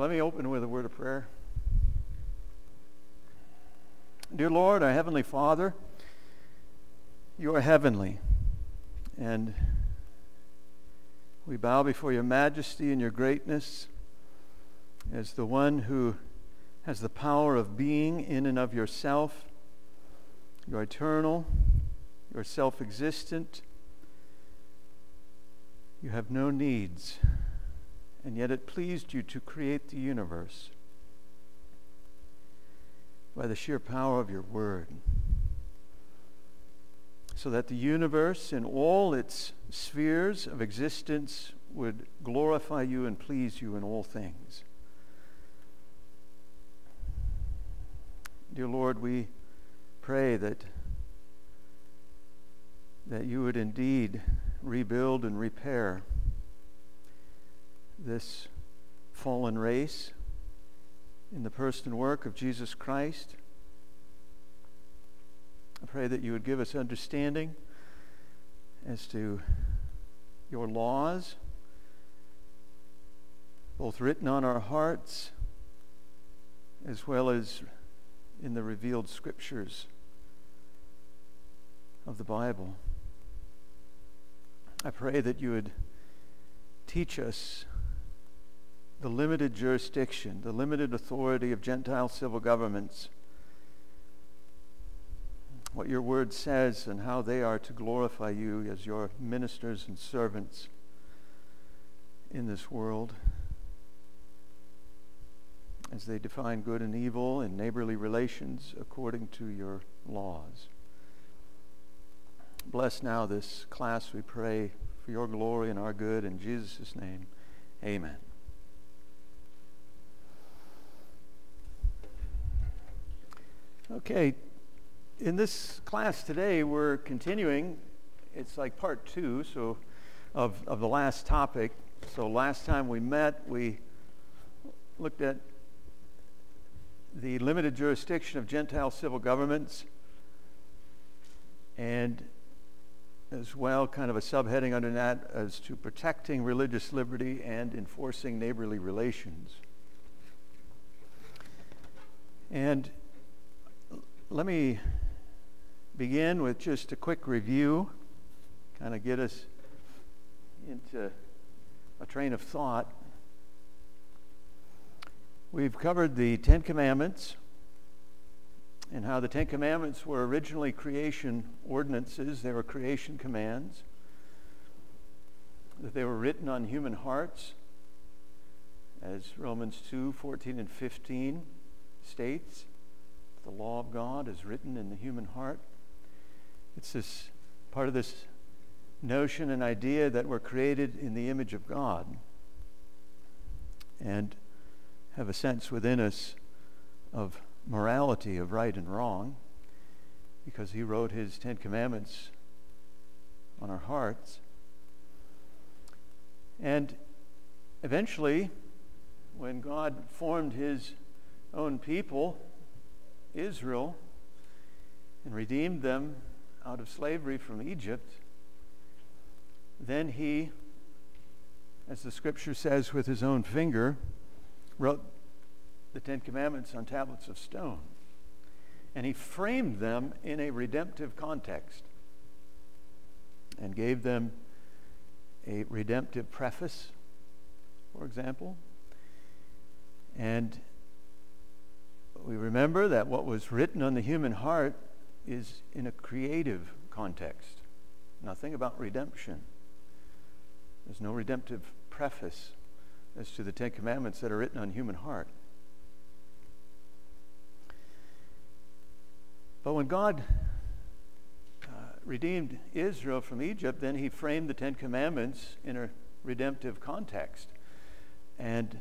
Let me open with a word of prayer. Dear Lord, our Heavenly Father, you are heavenly, and we bow before your majesty and your greatness as the one who has the power of being in and of yourself. You're eternal, you're self-existent, you have no needs, and yet it pleased you to create the universe by the sheer power of your word, so that the universe in all its spheres of existence would glorify you and please you in all things. Dear Lord, we pray that you would indeed rebuild and repair this fallen race in the person and work of Jesus Christ. I pray that you would give us understanding as to your laws, both written on our hearts as well as in the revealed scriptures of the Bible. I pray that you would teach us the limited jurisdiction, the limited authority of Gentile civil governments, what your word says and how they are to glorify you as your ministers and servants in this world, as they define good and evil and neighborly relations according to your laws. Bless now this class, we pray, for your glory and our good. In Jesus' name, amen. Okay, in this class today, we're continuing. It's like part 2 of the last topic. So last time we met, we looked at the limited jurisdiction of Gentile civil governments, and as well, kind of a subheading under that as to protecting religious liberty and enforcing neighborly relations. And let me begin with just a quick review, kind of get us into a train of thought. We've covered the Ten Commandments and how the Ten Commandments were originally creation ordinances. They were creation commands, that they were written on human hearts, as Romans 2:14 and 15 states. The law of God is written in the human heart. It's this part of this notion and idea that we're created in the image of God and have a sense within us of morality, of right and wrong, because he wrote his Ten Commandments on our hearts. And eventually, when God formed his own people, Israel, and redeemed them out of slavery from Egypt, then he, as the scripture says, with his own finger, wrote the Ten Commandments on tablets of stone. And he framed them in a redemptive context and gave them a redemptive preface, for example. And we remember that what was written on the human heart is in a creative context. Nothing about redemption. There's no redemptive preface as to the Ten Commandments that are written on human heart. But when God redeemed Israel from Egypt, then he framed the Ten Commandments in a redemptive context and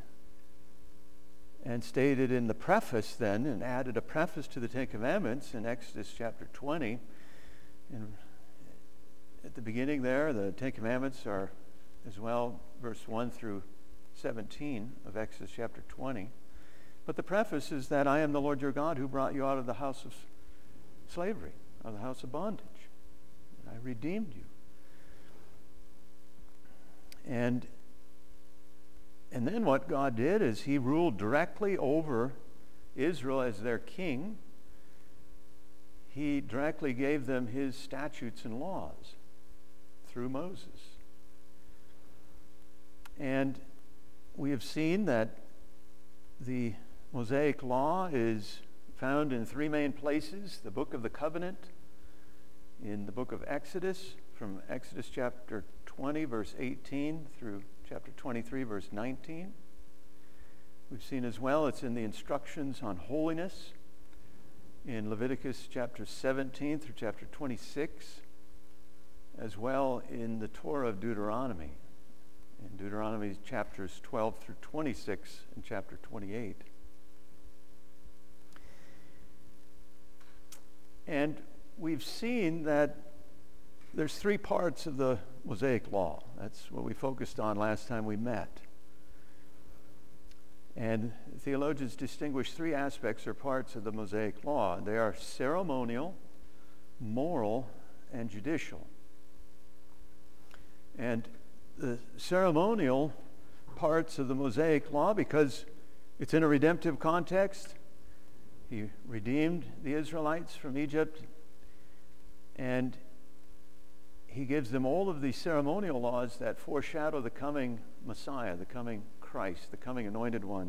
stated in the preface then, and added a preface to the Ten Commandments in Exodus chapter 20. And at the beginning there, the Ten Commandments are as well verse 1 through 17 of Exodus chapter 20. But the preface is that I am the Lord your God who brought you out of the house of slavery, out of the house of bondage. I redeemed you. And And then what God did is he ruled directly over Israel as their king. He directly gave them his statutes and laws through Moses. And we have seen that the Mosaic Law is found in three main places: the Book of the Covenant, in the book of Exodus, from Exodus chapter 20, verse 18 through chapter 23, verse 19. We've seen as well it's in the instructions on holiness in Leviticus chapter 17 through chapter 26, as well in the Torah of Deuteronomy, in Deuteronomy chapters 12 through 26 and chapter 28. And we've seen that there's three parts of the Mosaic Law. That's what we focused on last time we met. And theologians distinguish three aspects or parts of the Mosaic Law. They are ceremonial, moral, and judicial. And the ceremonial parts of the Mosaic Law, because it's in a redemptive context, he redeemed the Israelites from Egypt, and he gives them all of these ceremonial laws that foreshadow the coming Messiah, the coming Christ, the coming Anointed One,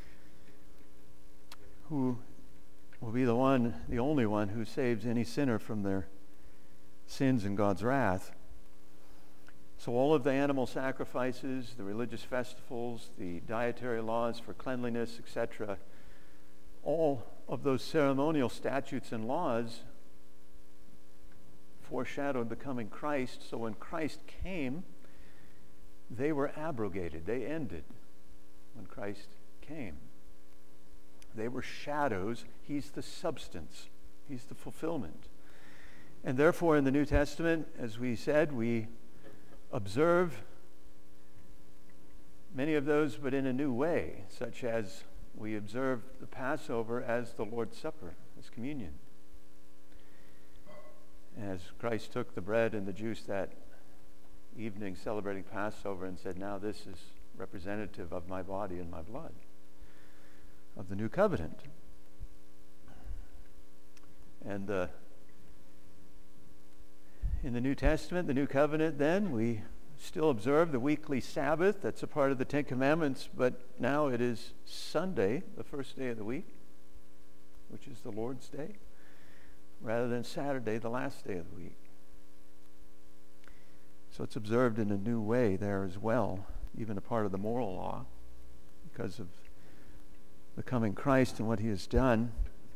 who will be the only one who saves any sinner from their sins and God's wrath. So all of the animal sacrifices, the religious festivals, the dietary laws for cleanliness, etc., all of those ceremonial statutes and laws foreshadowed the coming Christ. So when Christ came, they were abrogated. They ended when Christ came. They were shadows. He's the substance. He's the fulfillment. And therefore, in the New Testament, as we said, we observe many of those, but in a new way, such as we observe the Passover as the Lord's Supper, as communion. As Christ took the bread and the juice that evening celebrating Passover and said, now this is representative of my body and my blood, of the new covenant. And in the New Testament, the new covenant, then, we still observe the weekly Sabbath. That's a part of the Ten Commandments, but now it is Sunday, the first day of the week, which is the Lord's Day, rather than Saturday, the last day of the week. So it's observed in a new way there as well, even a part of the moral law, because of the coming Christ and what he has done.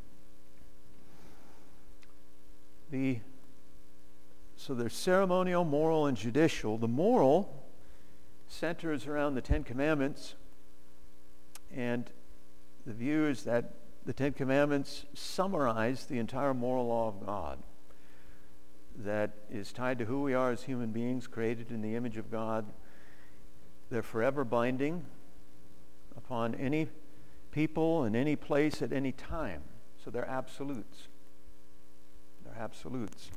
So there's ceremonial, moral, and judicial. The moral centers around the Ten Commandments, and the view is that the Ten Commandments summarize the entire moral law of God that is tied to who we are as human beings, created in the image of God. They're forever binding upon any people in any place at any time. So they're absolutes. They're absolutes.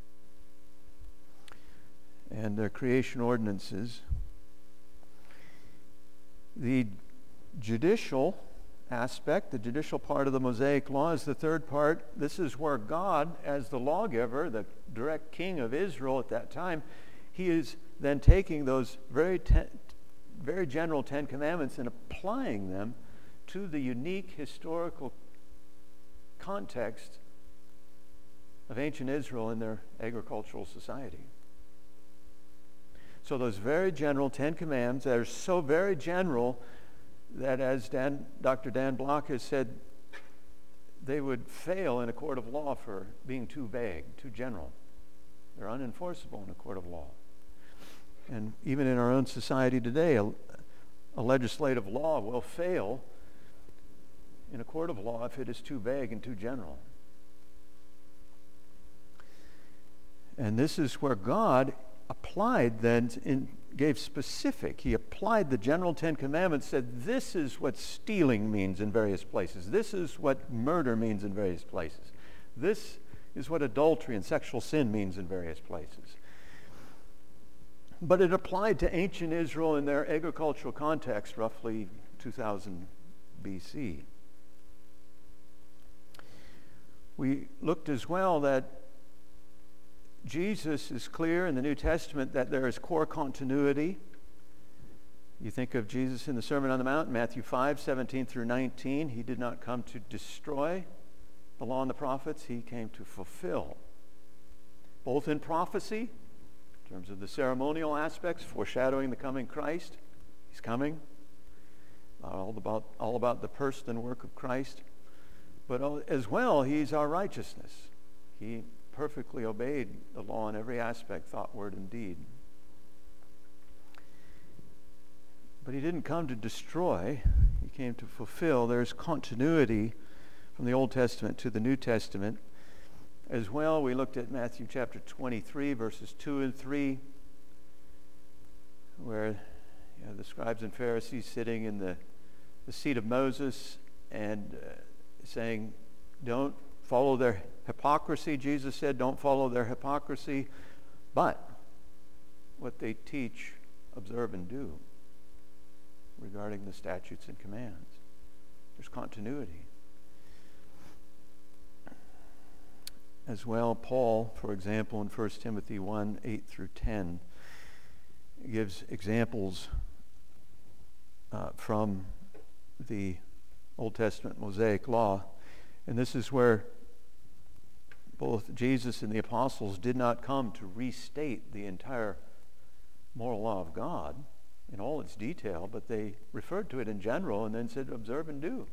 And they're creation ordinances. The judicial aspect, the judicial part of the Mosaic Law, is the third part. This is where God, as the lawgiver, the direct king of Israel at that time, he is then taking those very general Ten Commandments and applying them to the unique historical context of ancient Israel in their agricultural society. So those very general Ten Commandments that are so very general that, as Dr. Dan Block has said, they would fail in a court of law for being too vague, too general. They're unenforceable in a court of law. And even in our own society today, a legislative law will fail in a court of law if it is too vague and too general. And this is where God applied then, gave specific. He applied the general Ten Commandments, said this is what stealing means in various places. This is what murder means in various places. This is what adultery and sexual sin means in various places. But it applied to ancient Israel in their agricultural context, roughly 2000 BC. We looked as well that Jesus is clear in the New Testament that there is core continuity. You think of Jesus in the Sermon on the Mount, Matthew 5, 17 through 19. He did not come to destroy the law and the prophets. He came to fulfill. Both in prophecy, in terms of the ceremonial aspects, foreshadowing the coming Christ. He's coming. All about the person and work of Christ. But as well, he's our righteousness. He perfectly obeyed the law in every aspect, thought, word, and deed. But he didn't come to destroy. He came to fulfill. There's continuity from the Old Testament to the New Testament. As well, we looked at Matthew chapter 23, verses 2 and 3, where the scribes and Pharisees sitting in the seat of Moses and saying, don't follow their hypocrisy. Jesus said, don't follow their hypocrisy, but what they teach, observe and do regarding the statutes and commands. There's continuity. As well, Paul, for example, in 1 Timothy 1, 8 through 10, gives examples from the Old Testament Mosaic law. And this is where both Jesus and the apostles did not come to restate the entire moral law of God in all its detail, but they referred to it in general and then said, observe and do.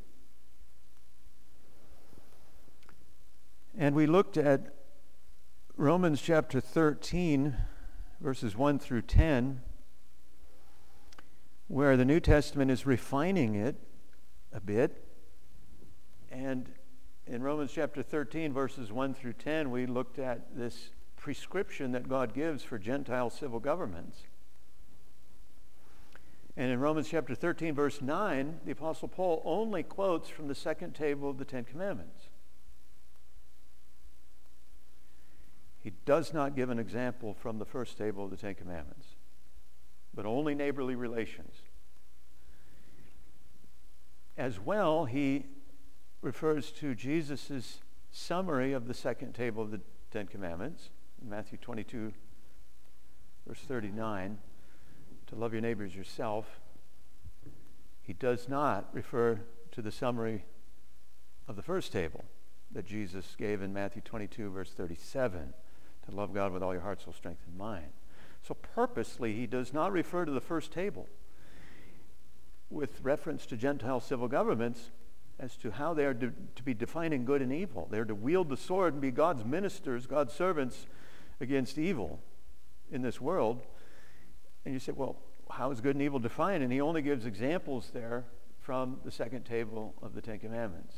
And we looked at Romans chapter 13, verses 1 through 10, where the New Testament is refining it a bit. And in Romans chapter 13, verses 1 through 10, we looked at this prescription that God gives for Gentile civil governments. And in Romans chapter 13, verse 9, the Apostle Paul only quotes from the second table of the Ten Commandments. He does not give an example from the first table of the Ten Commandments, but only neighborly relations. As well, he refers to Jesus' summary of the second table of the Ten Commandments, in Matthew 22, verse 39, to love your neighbor as yourself. He does not refer to the summary of the first table that Jesus gave in Matthew 22, verse 37, to love God with all your heart, soul, strength, and mind. So purposely, he does not refer to the first table with reference to Gentile civil governments as to how they are to be defining good and evil. They are to wield the sword and be God's ministers, God's servants against evil in this world. And you say, well, how is good and evil defined? And he only gives examples there from the second table of the Ten Commandments.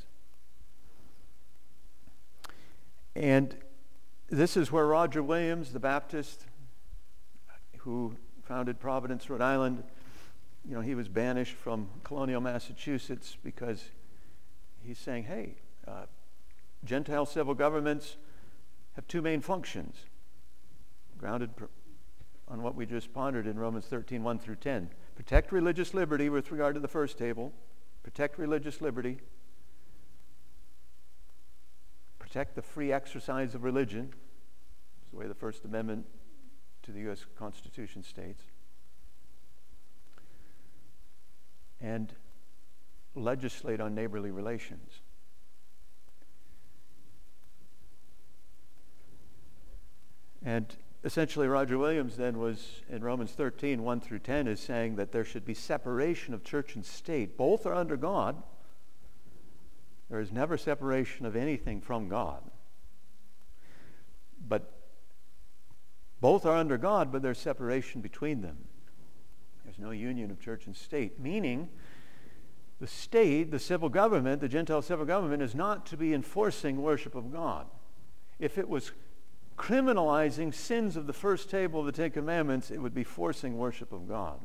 And this is where Roger Williams, the Baptist who founded Providence, Rhode Island, he was banished from colonial Massachusetts because he's saying, hey, Gentile civil governments have two main functions, grounded on what we just pondered in Romans 13, 1 through 10. Protect religious liberty with regard to the first table. Protect religious liberty. Protect the free exercise of religion. That's the way the First Amendment to the U.S. Constitution states. And legislate on neighborly relations. And essentially, Roger Williams then was, in Romans 13, 1 through 10, is saying that there should be separation of church and state. Both are under God. There is never separation of anything from God. But both are under God, but there's separation between them. There's no union of church and state, meaning the state, the civil government, the Gentile civil government, is not to be enforcing worship of God. If it was criminalizing sins of the first table of the Ten Commandments, it would be forcing worship of God.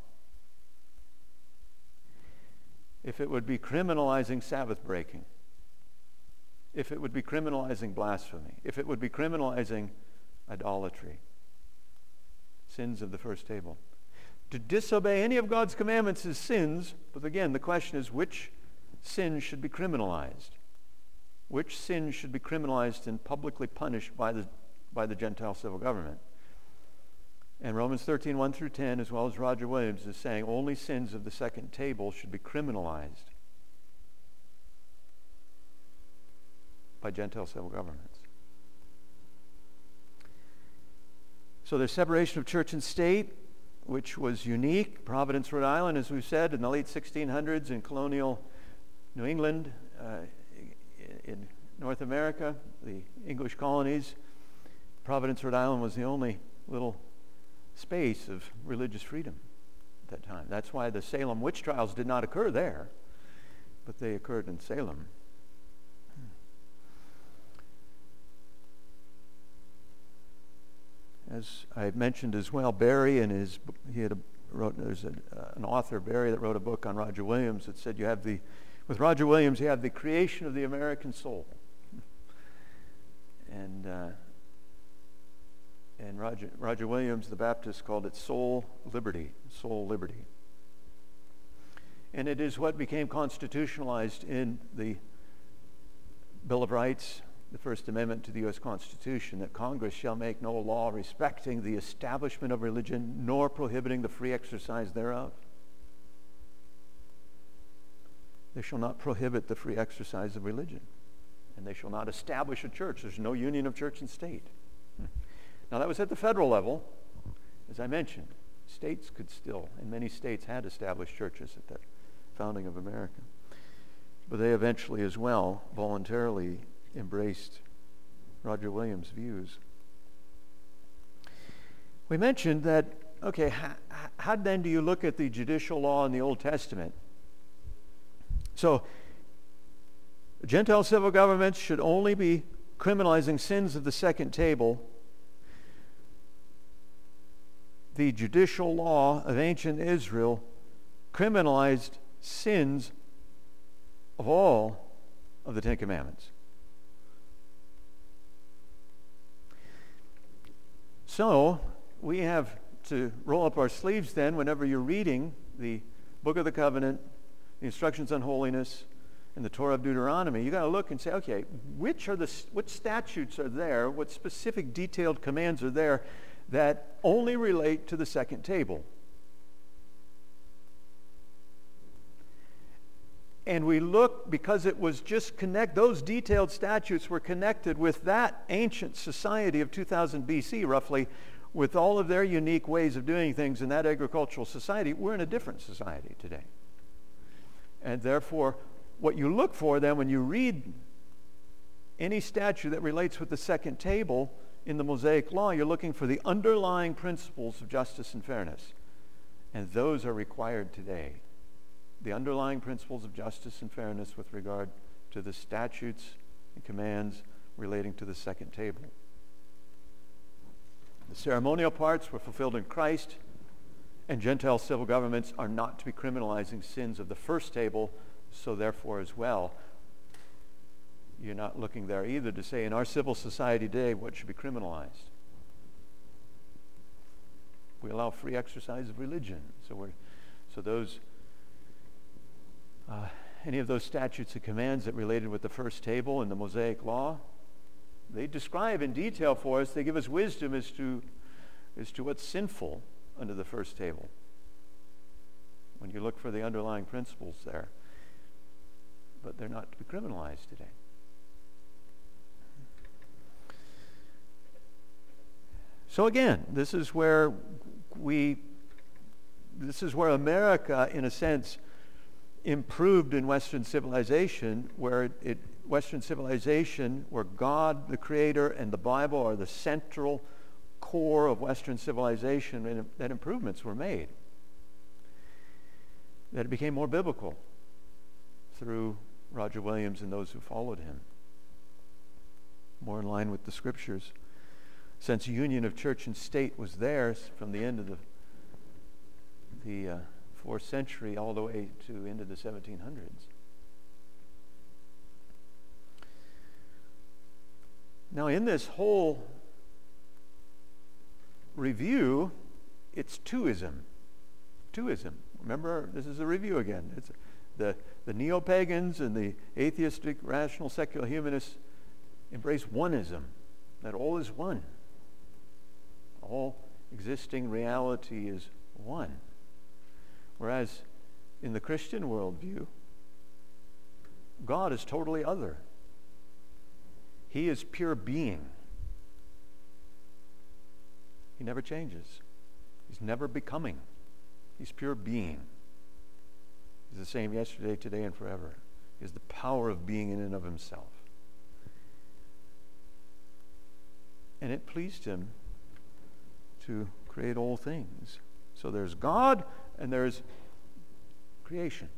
If it would be criminalizing Sabbath breaking, if it would be criminalizing blasphemy, if it would be criminalizing idolatry. Sins of the first table. To disobey any of God's commandments is sins, but again, the question is which sin should be criminalized? Which sin should be criminalized and publicly punished by the Gentile civil government? And Romans 13, 1 through 10, as well as Roger Williams, is saying only sins of the second table should be criminalized by Gentile civil governments. So there's separation of church and state, which was unique. Providence, Rhode Island, as we've said, in the late 1600s, in colonial New England, in North America, the English colonies, Providence, Rhode Island was the only little space of religious freedom at that time. That's why the Salem witch trials did not occur there, but they occurred in Salem. As I mentioned as well, Barry and there's an author, Barry, that wrote a book on Roger Williams that said with Roger Williams you have the creation of the American soul. And Roger Williams, the Baptist, called it soul liberty. And it is what became constitutionalized in the Bill of Rights, the First Amendment to the U.S. Constitution, that Congress shall make no law respecting the establishment of religion, nor prohibiting the free exercise thereof. They shall not prohibit the free exercise of religion, and they shall not establish a church. There's no union of church and state. Now that was at the federal level. As I mentioned, states could still, and many states had established churches at the founding of America. But they eventually as well voluntarily embraced Roger Williams' views. We mentioned that, okay, how then do you look at the judicial law in the Old Testament? So, Gentile civil governments should only be criminalizing sins of the second table. The judicial law of ancient Israel criminalized sins of all of the Ten Commandments. So, we have to roll up our sleeves then whenever you're reading the Book of the Covenant, the instructions on holiness, and the Torah of Deuteronomy. You got to look and say, okay, what statutes are there, what specific detailed commands are there that only relate to the second table? And we look, because it was just those detailed statutes were connected with that ancient society of 2000 BC, roughly, with all of their unique ways of doing things in that agricultural society. We're in a different society today. And therefore, what you look for then when you read any statute that relates with the second table in the Mosaic Law, you're looking for the underlying principles of justice and fairness. And those are required today. The underlying principles of justice and fairness with regard to the statutes and commands relating to the second table. The ceremonial parts were fulfilled in Christ, and Gentile civil governments are not to be criminalizing sins of the first table, so therefore as well, you're not looking there either to say in our civil society today what should be criminalized. We allow free exercise of religion, so those any of those statutes and commands that related with the first table in the Mosaic Law, they describe in detail for us, they give us wisdom as to what's sinful under the first table. When you look for the underlying principles there. But they're not to be criminalized today. So again, this is where America, in a sense, improved in Western civilization, where Western civilization, where God, the Creator, and the Bible are the central core of Western civilization, and that improvements were made. That it became more biblical through Roger Williams and those who followed him. More in line with the Scriptures. Since union of church and state was there from the end of the 4th century all the way to into the 1700s. Now in this whole review it's twoism. Twoism. Remember, this is a review again. It's the neo-pagans and the atheistic, rational, secular humanists embrace oneism, that all is one. All existing reality is one. Whereas in the Christian worldview, God is totally other. He is pure being. He never changes. He's never becoming. He's pure being. He's the same yesterday, today, and forever. He has the power of being in and of himself. And it pleased him to create all things. So there's God and there's creation.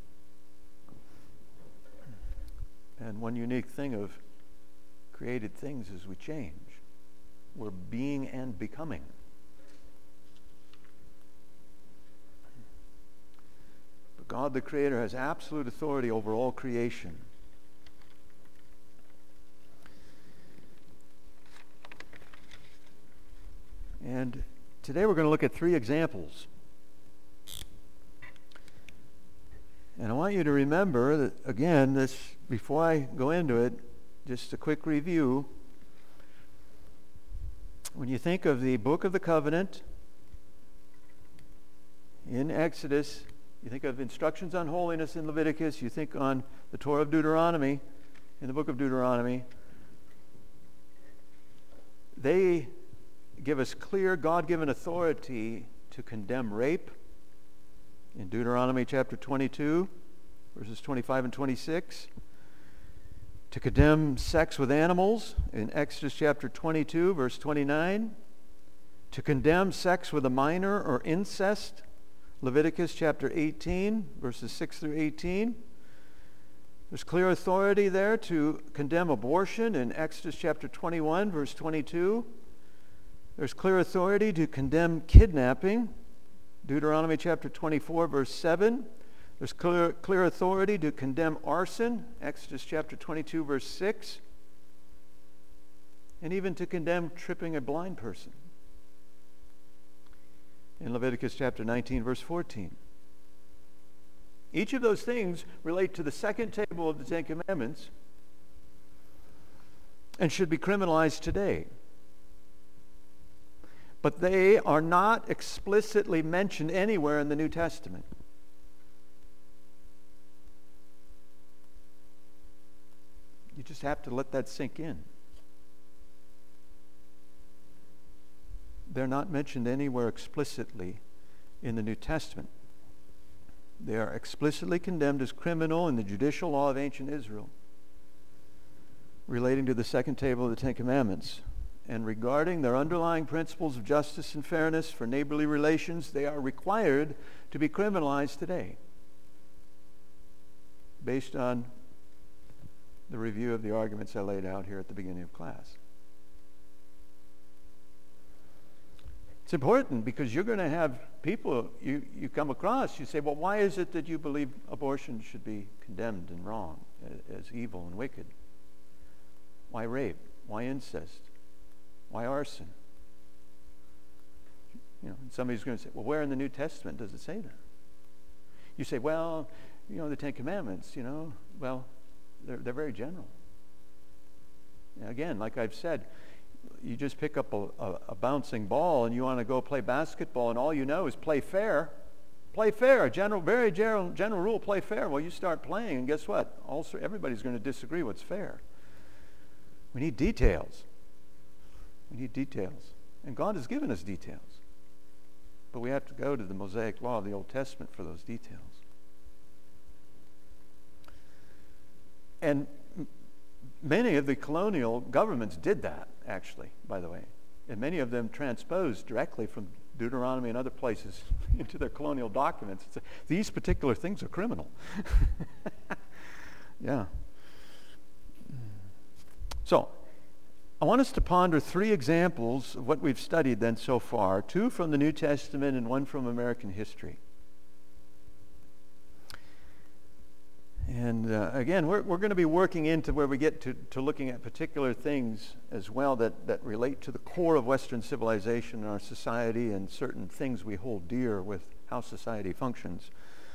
And one unique thing of created things is we change. We're being and becoming. But God the Creator has absolute authority over all creation. And today we're going to look at 3 examples. And I want you to remember that, again, this, before I go into it, just a quick review. When you think of the Book of the Covenant in Exodus, you think of instructions on holiness in Leviticus, you think on the Torah of Deuteronomy, in the book of Deuteronomy, they give us clear God-given authority to condemn rape in Deuteronomy chapter 22, verses 25 and 26, to condemn sex with animals in Exodus chapter 22, verse 29, to condemn sex with a minor or incest, Leviticus chapter 18, verses 6 through 18. There's clear authority there to condemn abortion in Exodus chapter 21, verse 22. There's clear authority to condemn kidnapping, Deuteronomy chapter 24, verse 7. There's clear authority to condemn arson, Exodus chapter 22, verse 6. And even to condemn tripping a blind person in Leviticus chapter 19, verse 14. Each of those things relate to the second table of the Ten Commandments and should be criminalized today. But they are not explicitly mentioned anywhere in the New Testament. You just have to let that sink in. They're not mentioned anywhere explicitly in the New Testament. They are explicitly condemned as criminal in the judicial law of ancient Israel, relating to the second table of the Ten Commandments. And regarding their underlying principles of justice and fairness for neighborly relations, they are required to be criminalized today, based on the review of the arguments I laid out here at the beginning of class. It's important because you're going to have people you come across, you say, well, why is it that you believe abortion should be condemned and wrong, as evil and wicked? Why rape? Why incest? Why arson? You know, and somebody's going to say, well, where in the New Testament does it say that? You say, well, you know, the Ten Commandments, you know, well, they're very general. And again, like I've said, you just pick up a bouncing ball and you want to go play basketball and all you know is play fair. Play fair. Very general rule, play fair. Well, you start playing and guess what? Also, everybody's going to disagree what's fair. We need details. We need details. And God has given us details. But we have to go to the Mosaic Law of the Old Testament for those details. And many of the colonial governments did that, actually, by the way. And many of them transposed directly from Deuteronomy and other places into their colonial documents. These particular things are criminal. Yeah. So, I want us to ponder 3 examples of what we've studied then so far, 2 from the New Testament and 1 from American history. And And again, we're going to be working into where we get to looking at particular things as well that relate to the core of Western civilization in our society and certain things we hold dear with how society functions.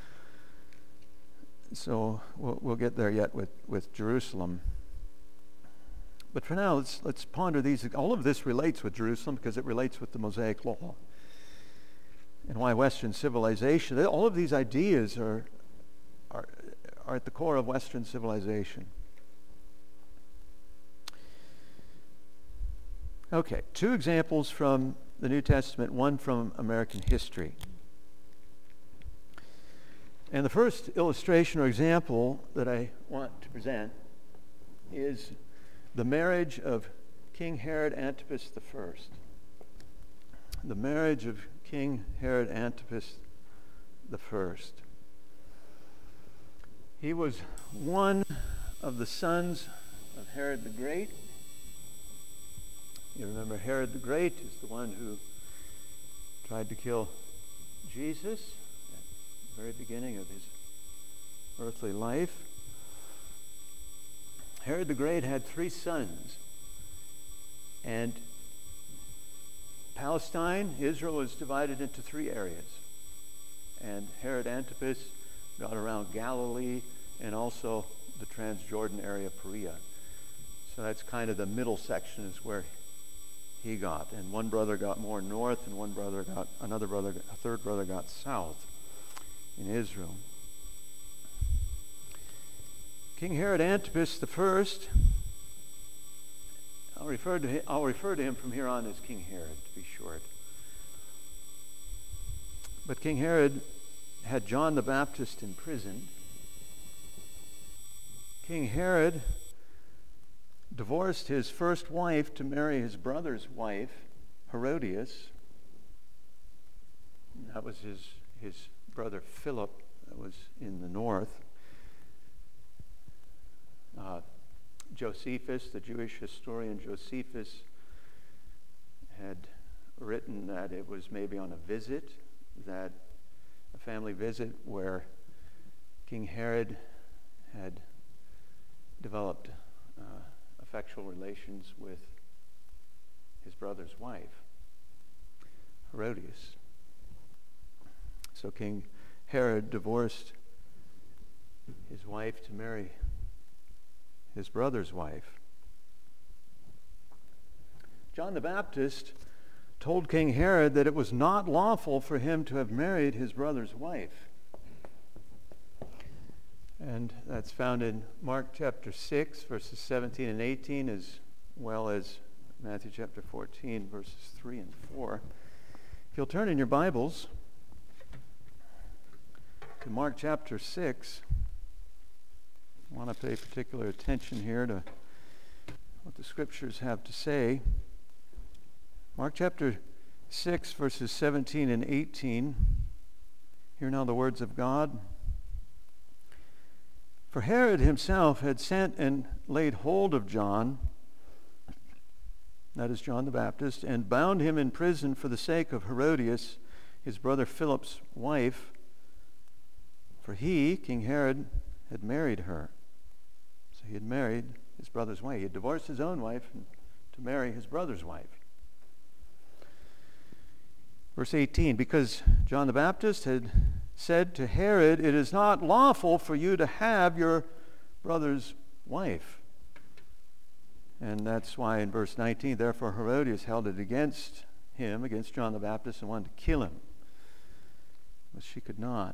So we'll get there yet with Jerusalem. But for now, let's ponder these. All of this relates with Jerusalem because it relates with the Mosaic Law. And why Western civilization, all of these ideas are at the core of Western civilization. Okay, 2 examples from the New Testament, one from American history. And the first illustration or example that I want to present is the marriage of King Herod Antipas I. The marriage of King Herod Antipas I. He was one of the sons of Herod the Great. You remember Herod the Great is the one who tried to kill Jesus at the very beginning of his earthly life. Herod the Great had 3 sons. And Palestine, Israel, was divided into 3 areas. And Herod Antipas got around Galilee and also the Transjordan area, Perea. So that's kind of the middle section is where he got. And one brother got more north, and a third brother got south in Israel. King Herod Antipas I, I'll refer to him from here on as King Herod, to be short. But King Herod had John the Baptist imprisoned. King Herod divorced his first wife to marry his brother's wife, Herodias. That was his brother Philip, that was in the north. Josephus, the Jewish historian Josephus, had written that it was maybe on a visit, that a family visit where King Herod had developed affectional relations with his brother's wife, Herodias. So King Herod divorced his wife to marry his brother's wife. John the Baptist told King Herod that it was not lawful for him to have married his brother's wife. And that's found in Mark chapter 6, verses 17 and 18, as well as Matthew chapter 14, verses 3 and 4. If you'll turn in your Bibles to Mark chapter 6, I want to pay particular attention here to what the Scriptures have to say. Mark chapter 6, verses 17 and 18. Hear now the words of God. For Herod himself had sent and laid hold of John, that is John the Baptist, and bound him in prison for the sake of Herodias, his brother Philip's wife, for he, King Herod, had married her. So he had married his brother's wife. He had divorced his own wife to marry his brother's wife. Verse 18, because John the Baptist had said to Herod, it is not lawful for you to have your brother's wife. And that's why in verse 19, therefore Herodias held it against him, against John the Baptist, and wanted to kill him. But she could not.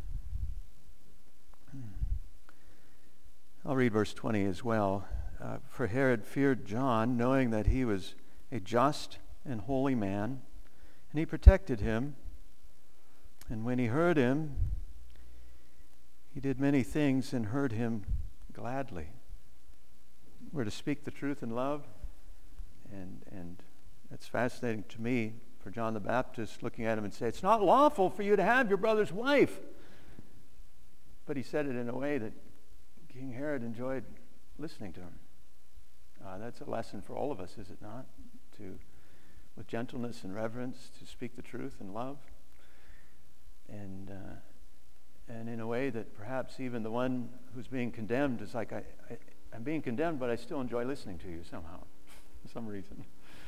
I'll read verse 20 as well. For Herod feared John, knowing that he was a just and holy man, and he protected him. And when he heard him, he did many things and heard him gladly. We're to speak the truth in love, and it's fascinating to me for John the Baptist looking at him and say, it's not lawful for you to have your brother's wife. But he said it in a way that King Herod enjoyed listening to him. That's a lesson for all of us, is it not? To, with gentleness and reverence, to speak the truth in love. and in a way that perhaps even the one who's being condemned is like, I'm being condemned, but I still enjoy listening to you somehow, for some reason.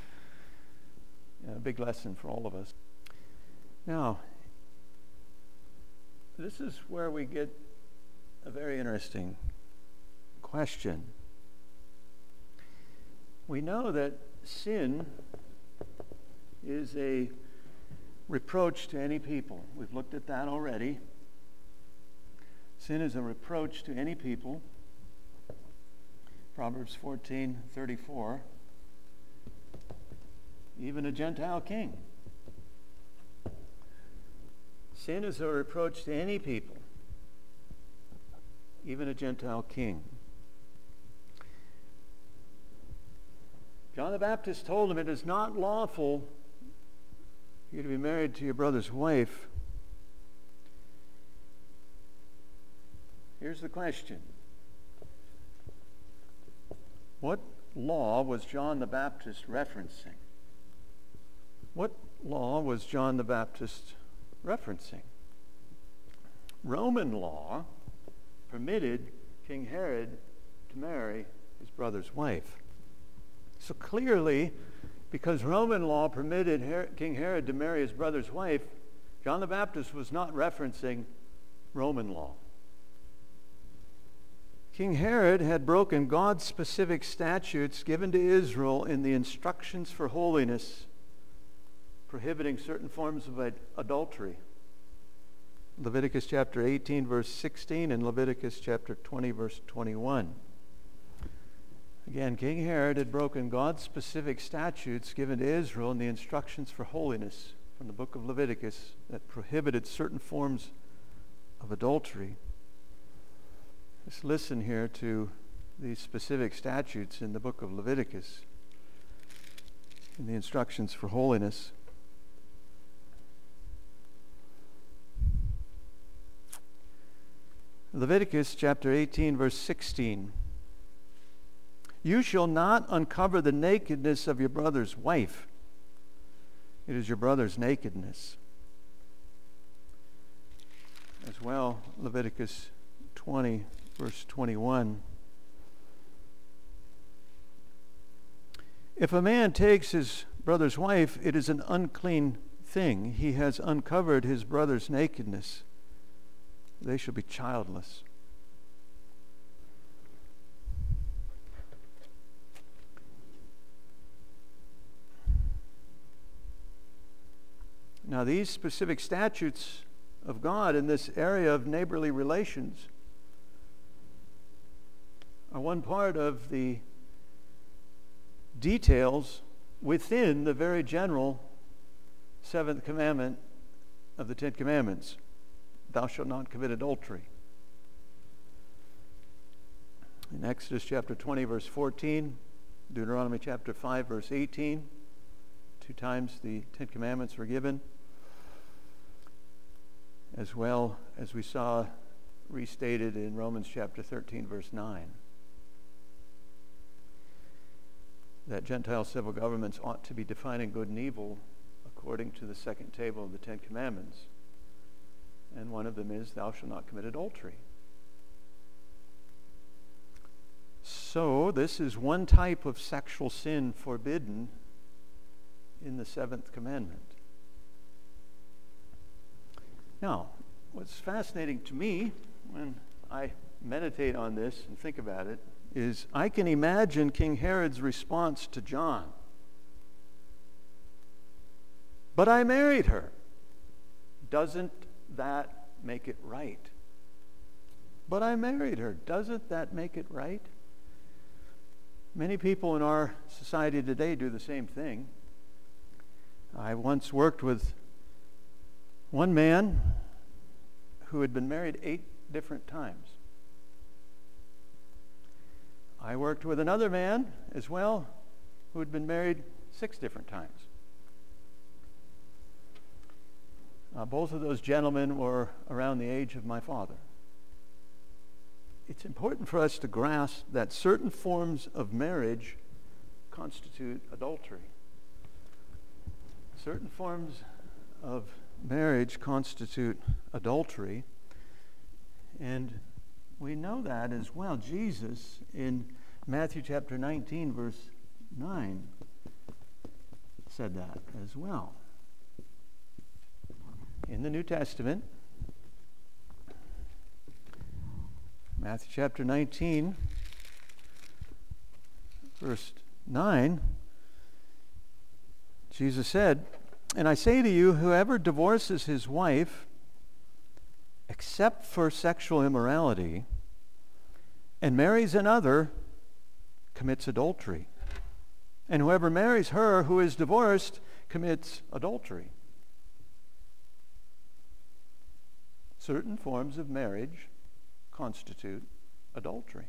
A big lesson for all of us. Now, this is where we get a very interesting question. We know that sin is a reproach to any people. We've looked at that already. Sin is a reproach to any people. Proverbs 14:34. Even a Gentile king. Sin is a reproach to any people. Even a Gentile king. John the Baptist told him, it is not lawful for you to be married to your brother's wife. Here's the question. What law was John the Baptist referencing? What law was John the Baptist referencing? Roman law permitted King Herod to marry his brother's wife. So clearly, because Roman law permitted King Herod to marry his brother's wife, John the Baptist was not referencing Roman law. King Herod had broken God's specific statutes given to Israel in the instructions for holiness, prohibiting certain forms of adultery. Leviticus chapter 18, verse 16, and Leviticus chapter 20, verse 21. Again, King Herod had broken God's specific statutes given to Israel in the instructions for holiness from the book of Leviticus that prohibited certain forms of adultery. Let's listen here to these specific statutes in the book of Leviticus, in the instructions for holiness. Leviticus chapter 18, verse 16. You shall not uncover the nakedness of your brother's wife. It is your brother's nakedness. As well, Leviticus 20, verse 21. If a man takes his brother's wife, it is an unclean thing. He has uncovered his brother's nakedness. They shall be childless. Now, these specific statutes of God in this area of neighborly relations are one part of the details within the very general seventh commandment of the Ten Commandments. Thou shalt not commit adultery. In Exodus chapter 20, verse 14, Deuteronomy chapter 5, verse 18, 2 times the Ten Commandments were given, as well as we saw restated in Romans chapter 13, verse 9. That Gentile civil governments ought to be defining good and evil according to the second table of the Ten Commandments. And one of them is, thou shalt not commit adultery. So, this is one type of sexual sin forbidden in the seventh commandment. Now, what's fascinating to me when I meditate on this and think about it is I can imagine King Herod's response to John. But I married her. Doesn't that make it right? But I married her. Doesn't that make it right? Many people in our society today do the same thing. I once worked with one man who had been married 8 different times. I worked with another man as well who had been married 6 different times. Both of those gentlemen were around the age of my father. It's important for us to grasp that certain forms of marriage constitute adultery. Certain forms of marriage constitute adultery. And we know that as well. Jesus, in Matthew chapter 19, verse 9, said that as well. In the New Testament, Matthew chapter 19, verse 9, Jesus said, "And I say to you, whoever divorces his wife, except for sexual immorality, and marries another, commits adultery. And whoever marries her who is divorced commits adultery." Certain forms of marriage constitute adultery.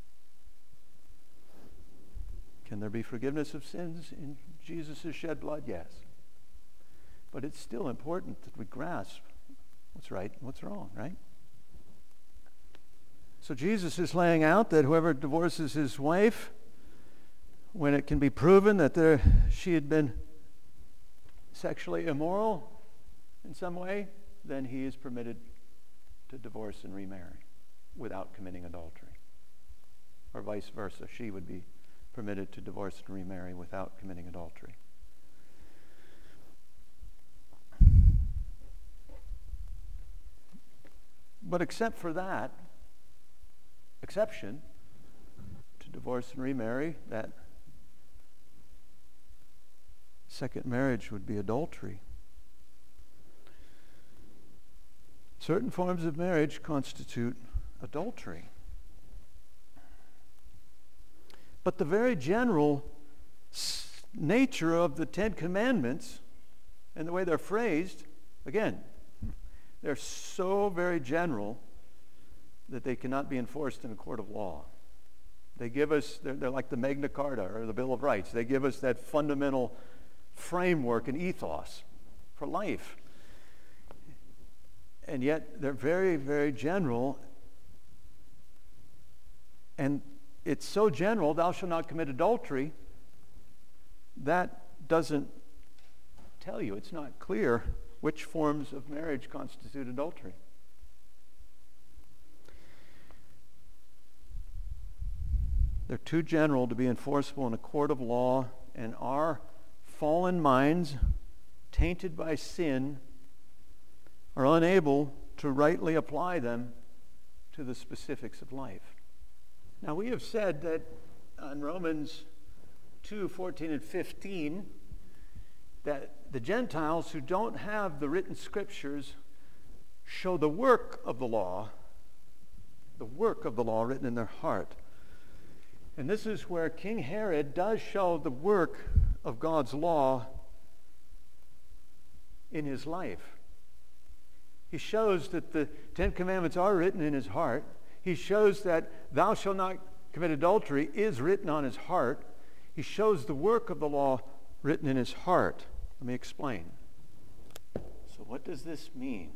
Can there be forgiveness of sins in Jesus' shed blood? Yes. But it's still important that we grasp what's right and what's wrong, right? So Jesus is laying out that whoever divorces his wife, when it can be proven that she had been sexually immoral in some way, then he is permitted to divorce and remarry without committing adultery. Or vice versa, she would be permitted to divorce and remarry without committing adultery. But except for that exception to divorce and remarry, that second marriage would be adultery. Certain forms of marriage constitute adultery. But the very general nature of the Ten Commandments and the way they're phrased, again, they're so very general that they cannot be enforced in a court of law. They give us, they're like the Magna Carta or the Bill of Rights. They give us that fundamental framework and ethos for life. And yet they're very, very general. And it's so general, thou shalt not commit adultery, that doesn't tell you, it's not clear which forms of marriage constitute adultery. They're too general to be enforceable in a court of law, and our fallen minds, tainted by sin, are unable to rightly apply them to the specifics of life. Now, we have said that in Romans 2:14 and 15, that the Gentiles who don't have the written scriptures show the work of the law written in their heart. And this is where King Herod does show the work of God's law in his life. He shows that the Ten Commandments are written in his heart. He shows that thou shalt not commit adultery is written on his heart. He shows the work of the law written in his heart. Let me explain. So what does this mean?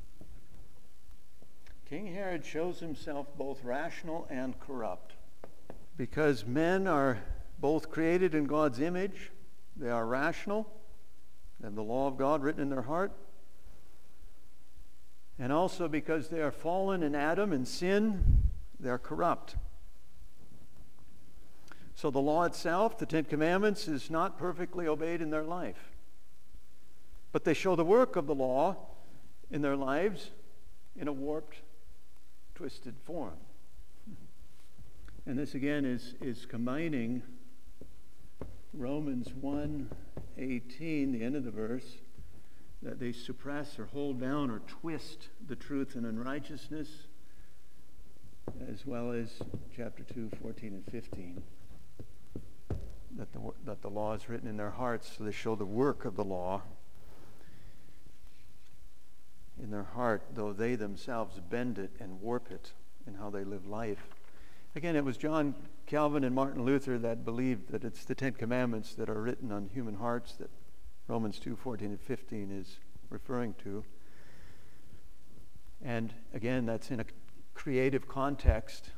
King Herod shows himself both rational and corrupt. Because men are both created in God's image, they are rational, they have the law of God written in their heart. And also because they are fallen in Adam and sin, they are corrupt. So the law itself, the Ten Commandments, is not perfectly obeyed in their life. But they show the work of the law in their lives in a warped, twisted form. And this again is combining Romans 1:18, the end of the verse, that they suppress or hold down or twist the truth in unrighteousness, as well as chapter 2:14 and 15, that the law is written in their hearts, so they show the work of the law in their heart, though they themselves bend it and warp it in how they live life. Again, it was John Calvin and Martin Luther that believed that it's the Ten Commandments that are written on human hearts that Romans 2:14 and 15 is referring to. And again, that's in a creative context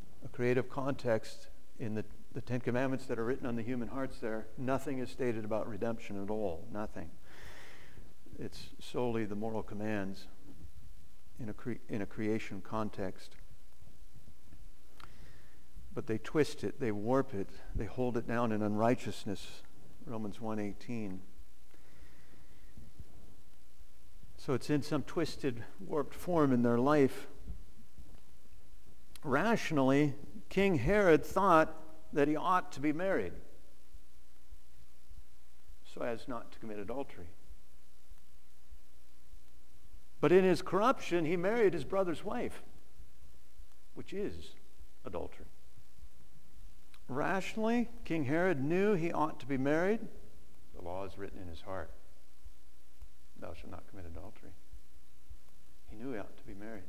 in the Ten Commandments that are written on the human hearts there. Nothing is stated about redemption at all, nothing. It's solely the moral commands in a creation context. But they twist it, they warp it, they hold it down in unrighteousness, Romans 1:18. So it's in some twisted, warped form in their life. Rationally, King Herod thought that he ought to be married so as not to commit adultery. But in his corruption, he married his brother's wife, which is adultery. Rationally, King Herod knew he ought to be married. The law is written in his heart. Thou shalt not commit adultery. He knew he ought to be married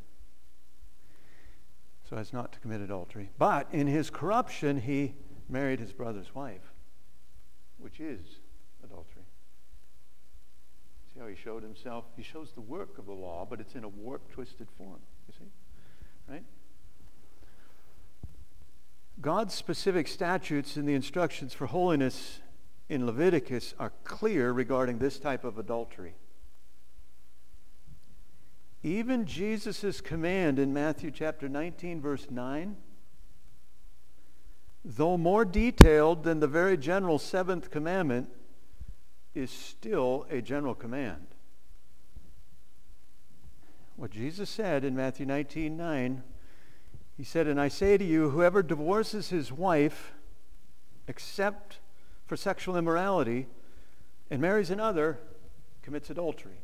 so as not to commit adultery. But in his corruption, he married his brother's wife, which is adultery. See how he showed himself? He shows the work of the law, but it's in a warped, twisted form. You see? Right? God's specific statutes in the instructions for holiness in Leviticus are clear regarding this type of adultery. Even Jesus' command in Matthew chapter 19, verse 9, though more detailed than the very general seventh commandment, is still a general command. What Jesus said in Matthew 19:9, he said, "And I say to you, whoever divorces his wife, except for sexual immorality, and marries another, commits adultery.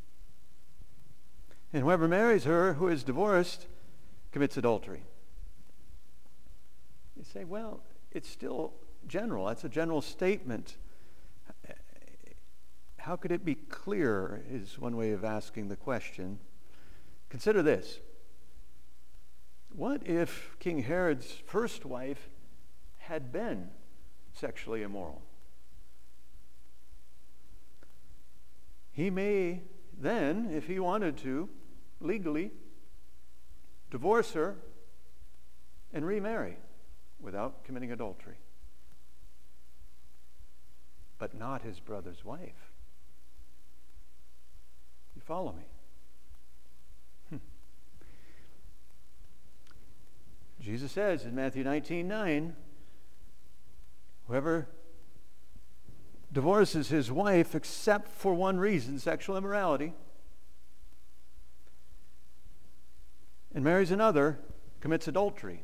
And whoever marries her who is divorced commits adultery." You say, well, it's still general. That's a general statement. How could it be clear is one way of asking the question. Consider this. What if King Herod's first wife had been sexually immoral? He may then, if he wanted to, legally divorce her and remarry without committing adultery. But not his brother's wife. You follow me? Jesus says in Matthew 19:9, whoever divorces his wife except for one reason, sexual immorality, and marries another, commits adultery.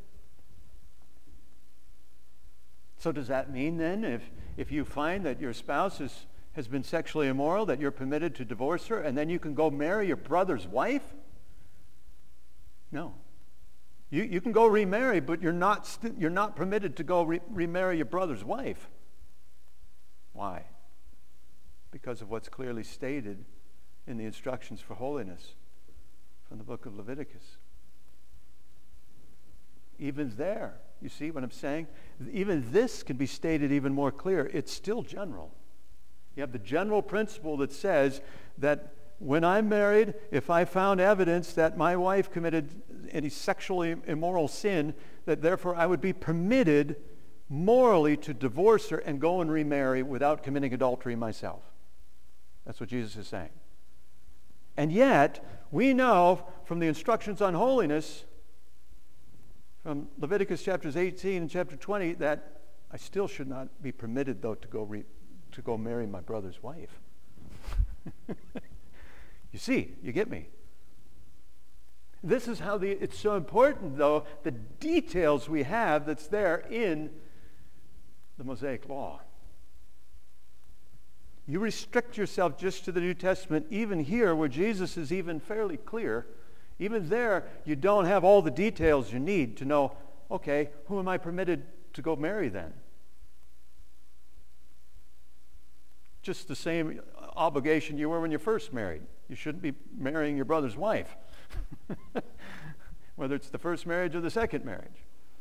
So does that mean then, if you find that your spouse has been sexually immoral, that you're permitted to divorce her, and then you can go marry your brother's wife? No. You can go remarry, but you're not permitted to go remarry your brother's wife. Why? Because of what's clearly stated in the instructions for holiness from the book of Leviticus. Even there, you see what I'm saying? Even this can be stated even more clear. It's still general. You have the general principle that says that when I'm married, if I found evidence that my wife committed any sexually immoral sin, that therefore I would be permitted morally to divorce her and go and remarry without committing adultery myself. That's what Jesus is saying. And yet, we know from the instructions on holiness, from Leviticus chapters 18 and chapter 20, that I still should not be permitted, though, to go marry my brother's wife. You see, you get me. This is how it's so important, though, the details we have that's there in the Mosaic Law. You restrict yourself just to the New Testament, even here where Jesus is even fairly clear. Even there, you don't have all the details you need to know, okay, who am I permitted to go marry then? Just the same obligation you were when you first married. You shouldn't be marrying your brother's wife, whether it's the first marriage or the second marriage.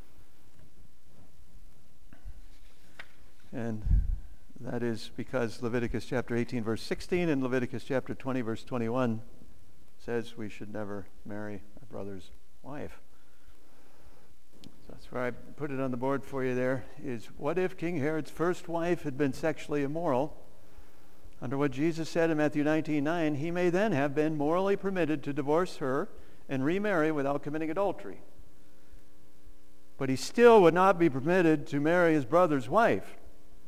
And that is because Leviticus chapter 18, verse 16, and Leviticus chapter 20, verse 21 says we should never marry our brother's wife. So that's where I put it on the board for you there, is what if King Herod's first wife had been sexually immoral? Under what Jesus said in Matthew 19:9, he may then have been morally permitted to divorce her and remarry without committing adultery. But he still would not be permitted to marry his brother's wife.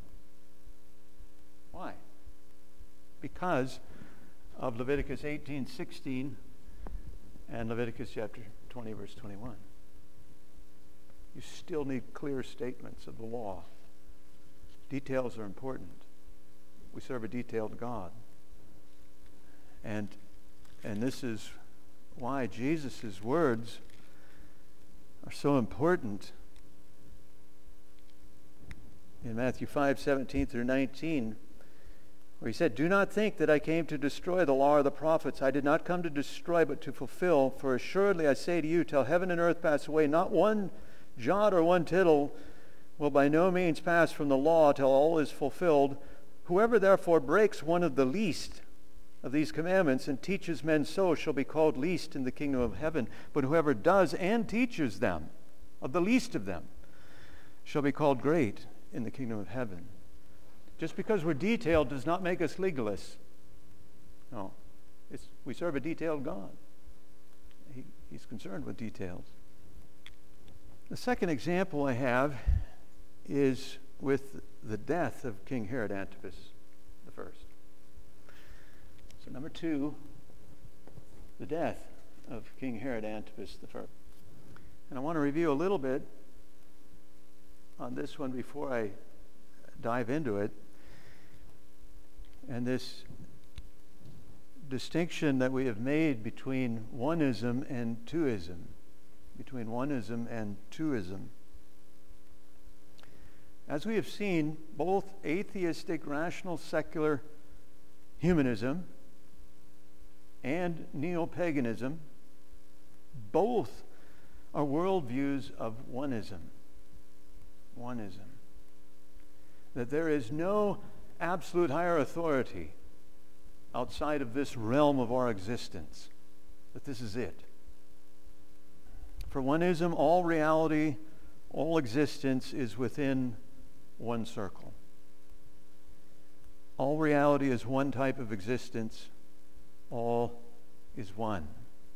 Why? Because of Leviticus 18:16 and Leviticus chapter 20, verse 21. You still need clear statements of the law. Details are important. We serve a detailed God. And this is why Jesus' words are so important. In Matthew 5:17 through 19, where he said, "Do not think that I came to destroy the law or the prophets. I did not come to destroy, but to fulfill. For assuredly I say to you, till heaven and earth pass away, not one jot or one tittle will by no means pass from the law till all is fulfilled. Whoever therefore breaks one of the least of these commandments and teaches men so shall be called least in the kingdom of heaven. But whoever does and teaches them, of the least of them, shall be called great in the kingdom of heaven." Just because we're detailed does not make us legalists. No. We serve a detailed God. He's concerned with details. The second example I have is with the death of King Herod Antipas I. So number 2, the death of King Herod Antipas I. And I want to review a little bit on this one before I dive into it. And this distinction that we have made between oneism and twoism. As we have seen, both atheistic, rational, secular humanism and neo-paganism, both are worldviews of oneism. That there is no absolute higher authority outside of this realm of our existence. That this is it. For oneism, all reality, all existence is within one circle. All reality is one type of existence. All is one.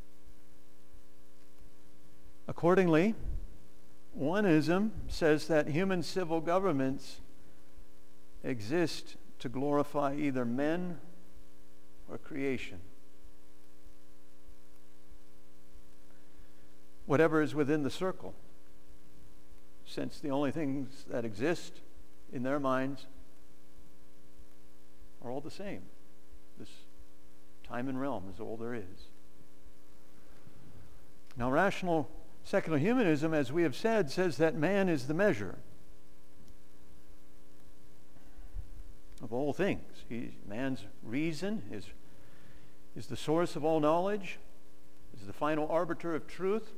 Accordingly, oneism says that human civil governments exist to glorify either men or creation. Whatever is within the circle, since the only things that exist in their minds are all the same. This time and realm is all there is. Now, rational secular humanism, as we have said, says that man is the measure of all things. Man's reason is the source of all knowledge, is the final arbiter of truth.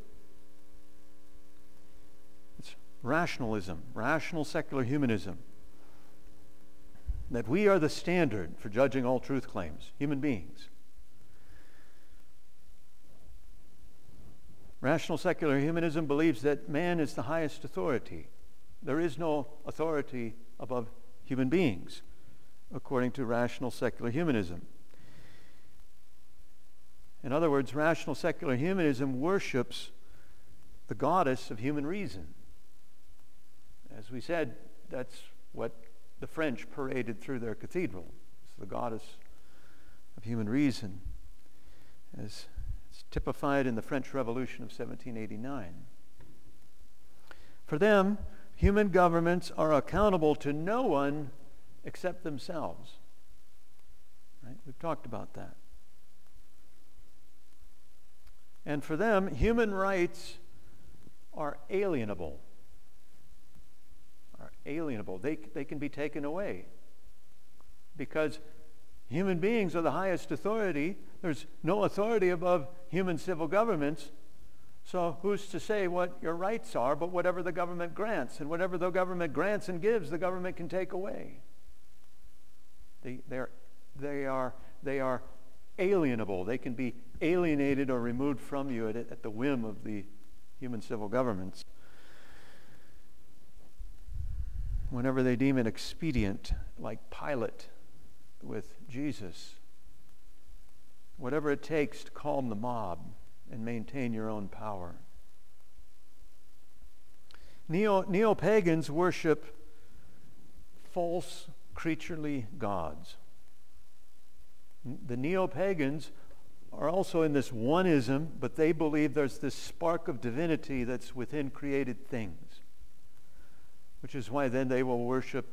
It's rationalism, rational secular humanism. That we are the standard for judging all truth claims, human beings. Rational secular humanism believes that man is the highest authority. There is no authority above human beings, according to rational secular humanism. In other words, rational secular humanism worships the goddess of human reason. As we said, that's what the French paraded through their cathedral. It's the goddess of human reason, as it's typified in the French Revolution of 1789. For them, human governments are accountable to no one except themselves. Right? We've talked about that. And for them, human rights are alienable. They can be taken away. Because human beings are the highest authority. There's no authority above human civil governments. So who's to say what your rights are, but whatever the government grants. And whatever the government grants and gives, the government can take away. They are alienable. They can be alienated or removed from you at the whim of the human civil governments, whenever they deem it expedient, like Pilate with Jesus. Whatever it takes to calm the mob, and maintain your own power. Neo-pagans worship false creaturely gods. The neo-pagans are also in this oneism, but they believe there's this spark of divinity that's within created things, which is why then they will worship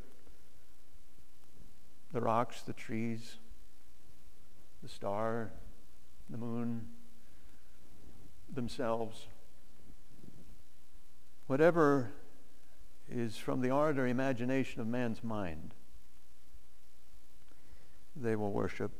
the rocks, the trees, the star, the moon, themselves. Whatever is from the art or imagination of man's mind, they will worship.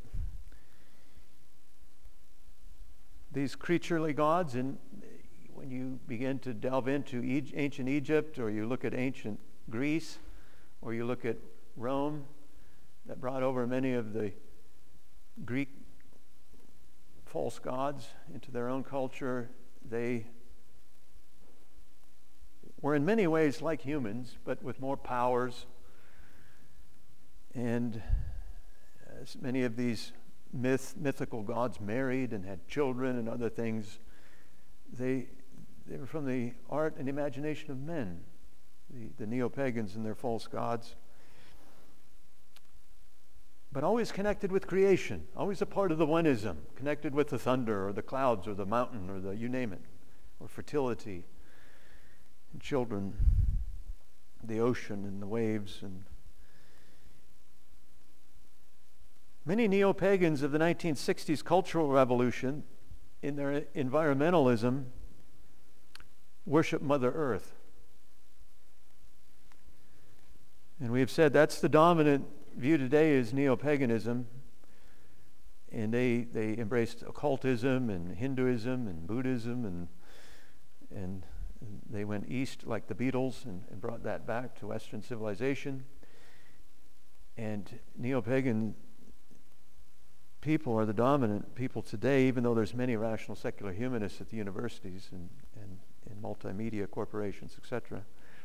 These creaturely gods, and when you begin to delve into ancient Egypt, or you look at ancient Greece, or you look at Rome, that brought over many of the Greek false gods into their own culture, they were in many ways like humans, but with more powers. And as many of these mythical gods married and had children and other things, they were from the art and imagination of men, the neo-pagans and their false gods. But always connected with creation, always a part of the oneism, connected with the thunder or the clouds or the mountain or the you name it, or fertility and children, the ocean and the waves. And many neo-pagans of the 1960s cultural revolution, in their environmentalism, worship Mother Earth. And we have said that's the dominant view today is neo-paganism, and they embraced occultism and Hinduism and Buddhism, and they went east like the Beatles and brought that back to Western civilization. And neo-pagan people are the dominant people today, even though there's many rational secular humanists at the universities and in multimedia corporations, etc.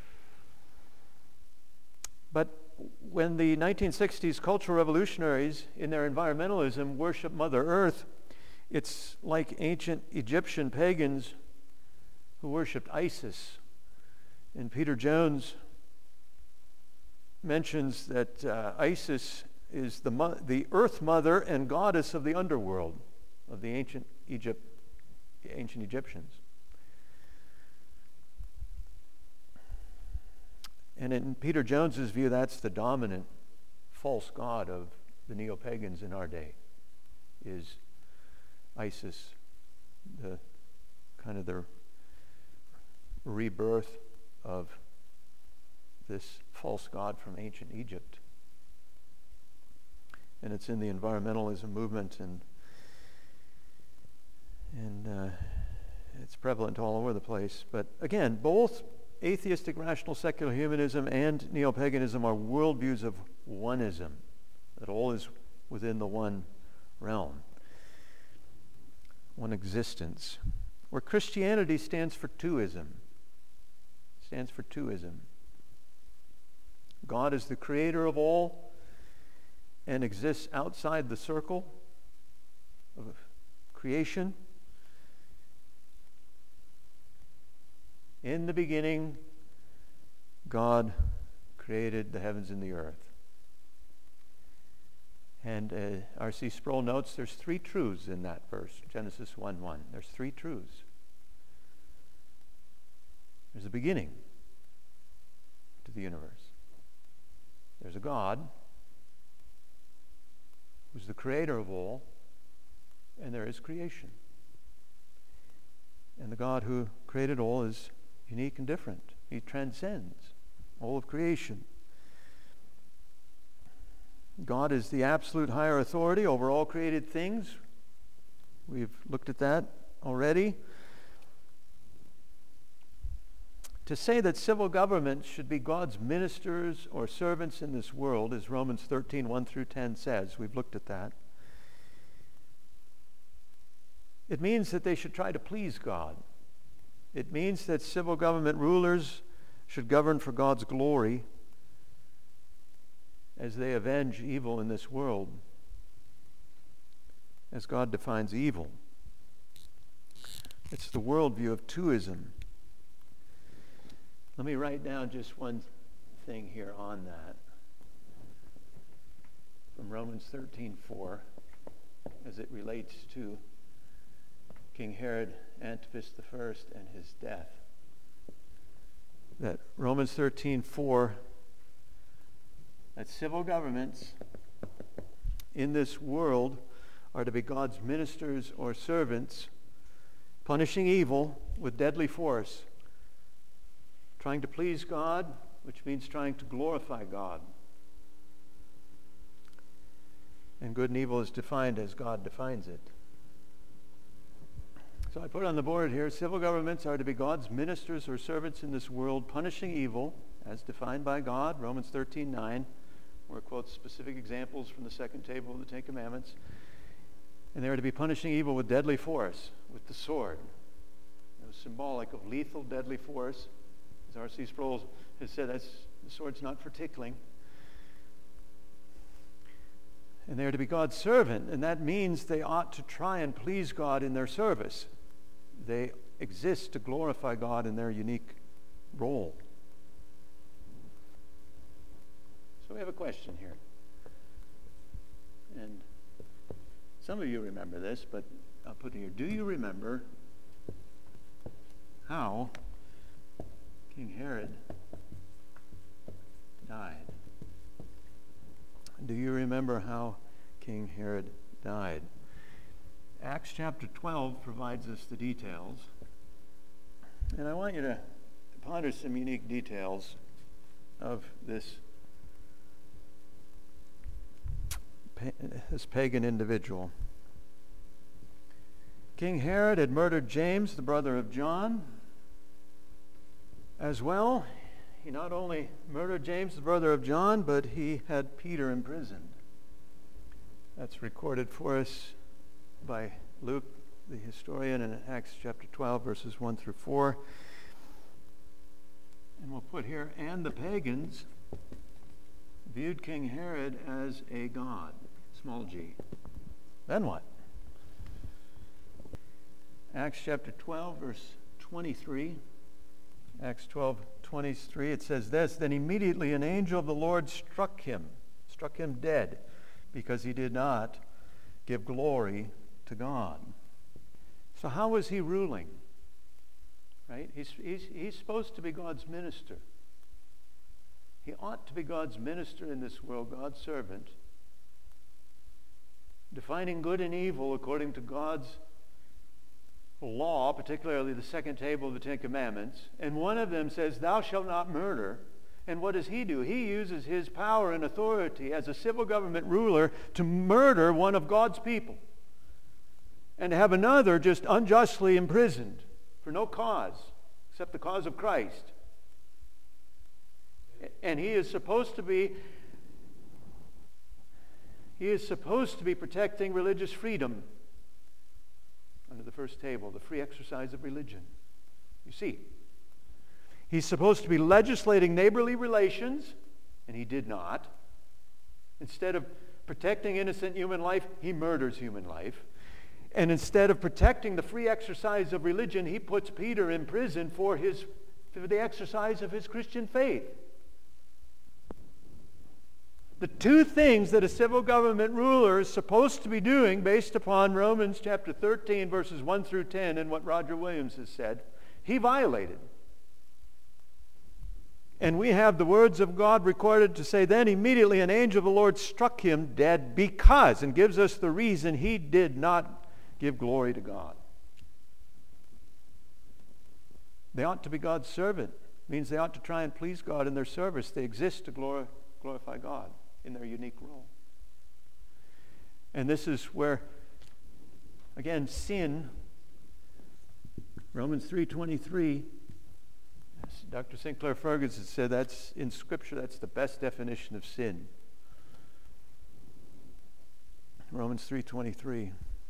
But when the 1960s cultural revolutionaries in their environmentalism worship Mother Earth, it's like ancient Egyptian pagans who worshipped Isis. And Peter Jones mentions that Isis is the earth mother and goddess of the underworld of the ancient Egyptians. And in Peter Jones's view, that's the dominant false god of the neo-pagans in our day, is Isis, the kind of the rebirth of this false god from ancient Egypt. And it's in the environmentalism movement, and it's prevalent all over the place. But again, both atheistic rational secular humanism and neo-paganism are worldviews of oneism, that all is within the one realm, one existence, where Christianity stands for twoism. God is the creator of all and exists outside the circle of creation. In the beginning, God created the heavens and the earth. And R.C. Sproul notes there's three truths in that verse, Genesis 1:1. There's three truths. There's a beginning to the universe. There's a God who's the creator of all, and there is creation. And the God who created all is unique and different. He transcends all of creation. God is the absolute higher authority over all created things. We've looked at that already. To say that civil governments should be God's ministers or servants in this world, as Romans 13:1-10 says, we've looked at that. It means that they should try to please God. It means that civil government rulers should govern for God's glory as they avenge evil in this world, as God defines evil. It's the worldview of twoism. Let me write down just one thing here on that. From Romans 13:4, as it relates to King Herod Antipas I and his death. That Romans 13:4, that civil governments in this world are to be God's ministers or servants, punishing evil with deadly force, trying to please God, which means trying to glorify God. And good and evil is defined as God defines it. So I put on the board here, civil governments are to be God's ministers or servants in this world, punishing evil as defined by God, Romans 13:9, where it quotes specific examples from the second table of the Ten Commandments. And they are to be punishing evil with deadly force, with the sword. It was symbolic of lethal, deadly force. As R.C. Sproul has said, the sword's not for tickling. And they are to be God's servant, and that means they ought to try and please God in their service. They exist to glorify God in their unique role. So we have a question here. And some of you remember this, but I'll put it here. Do you remember how King Herod died? Do you remember how King Herod died? Acts chapter 12 provides us the details. And I want you to ponder some unique details of this pagan individual. King Herod had murdered James, the brother of John. As well, he not only murdered James, the brother of John, but he had Peter imprisoned. That's recorded for us by Luke, the historian, in Acts chapter 12, verses 1 through 4. And we'll put here, and the pagans viewed King Herod as a god, small g. Then what? Acts chapter 12, verse 23. Acts 12:23, it says this, "Then immediately an angel of the Lord struck him dead, because he did not give glory to God." So how was he ruling? Right? He's supposed to be God's minister. He ought to be God's minister in this world, God's servant, defining good and evil according to God's law, particularly the second table of the Ten Commandments. And one of them says, "Thou shalt not murder." And what does he do? He uses his power and authority as a civil government ruler to murder one of God's people and to have another just unjustly imprisoned for no cause except the cause of Christ. And he is supposed to be protecting religious freedom under the first table, the free exercise of religion. You see, he's supposed to be legislating neighborly relations, and he did not. Instead of protecting innocent human life, he murders human life. And instead of protecting the free exercise of religion, he puts Peter in prison for the exercise of his Christian faith. The two things that a civil government ruler is supposed to be doing, based upon Romans chapter 13, verses 1 through 10, and what Roger Williams has said, he violated. And we have the words of God recorded to say, "Then immediately an angel of the Lord struck him dead because," and gives us the reason, "he did not give glory to God." They ought to be God's servant. It means they ought to try and please God in their service. They exist to glorify God in their unique role. And this is where, again, sin, Romans 3:23, Dr. Sinclair Ferguson said that's in Scripture, that's the best definition of sin. Romans 3:23.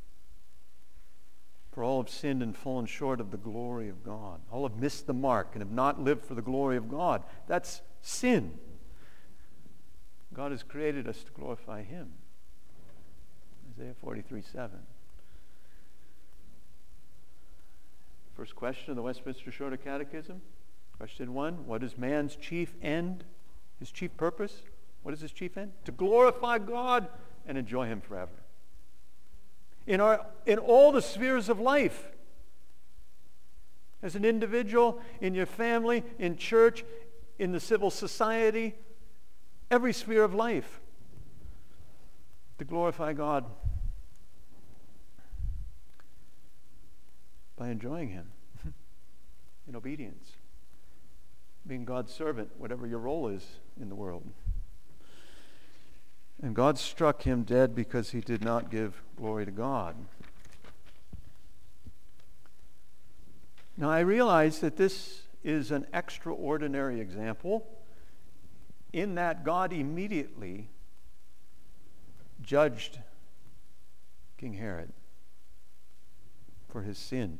"For all have sinned and fallen short of the glory of God." All have missed the mark and have not lived for the glory of God. That's sin. God has created us to glorify Him. Isaiah 43:7. First question of the Westminster Shorter Catechism. Question 1, what is man's chief end, his chief purpose? What is his chief end? To glorify God and enjoy him forever. In all the spheres of life, as an individual, in your family, in church, in the civil society, every sphere of life, to glorify God by enjoying him in obedience, being God's servant, whatever your role is in the world. And God struck him dead because he did not give glory to God. Now, I realize that this is an extraordinary example in that God immediately judged King Herod for his sin.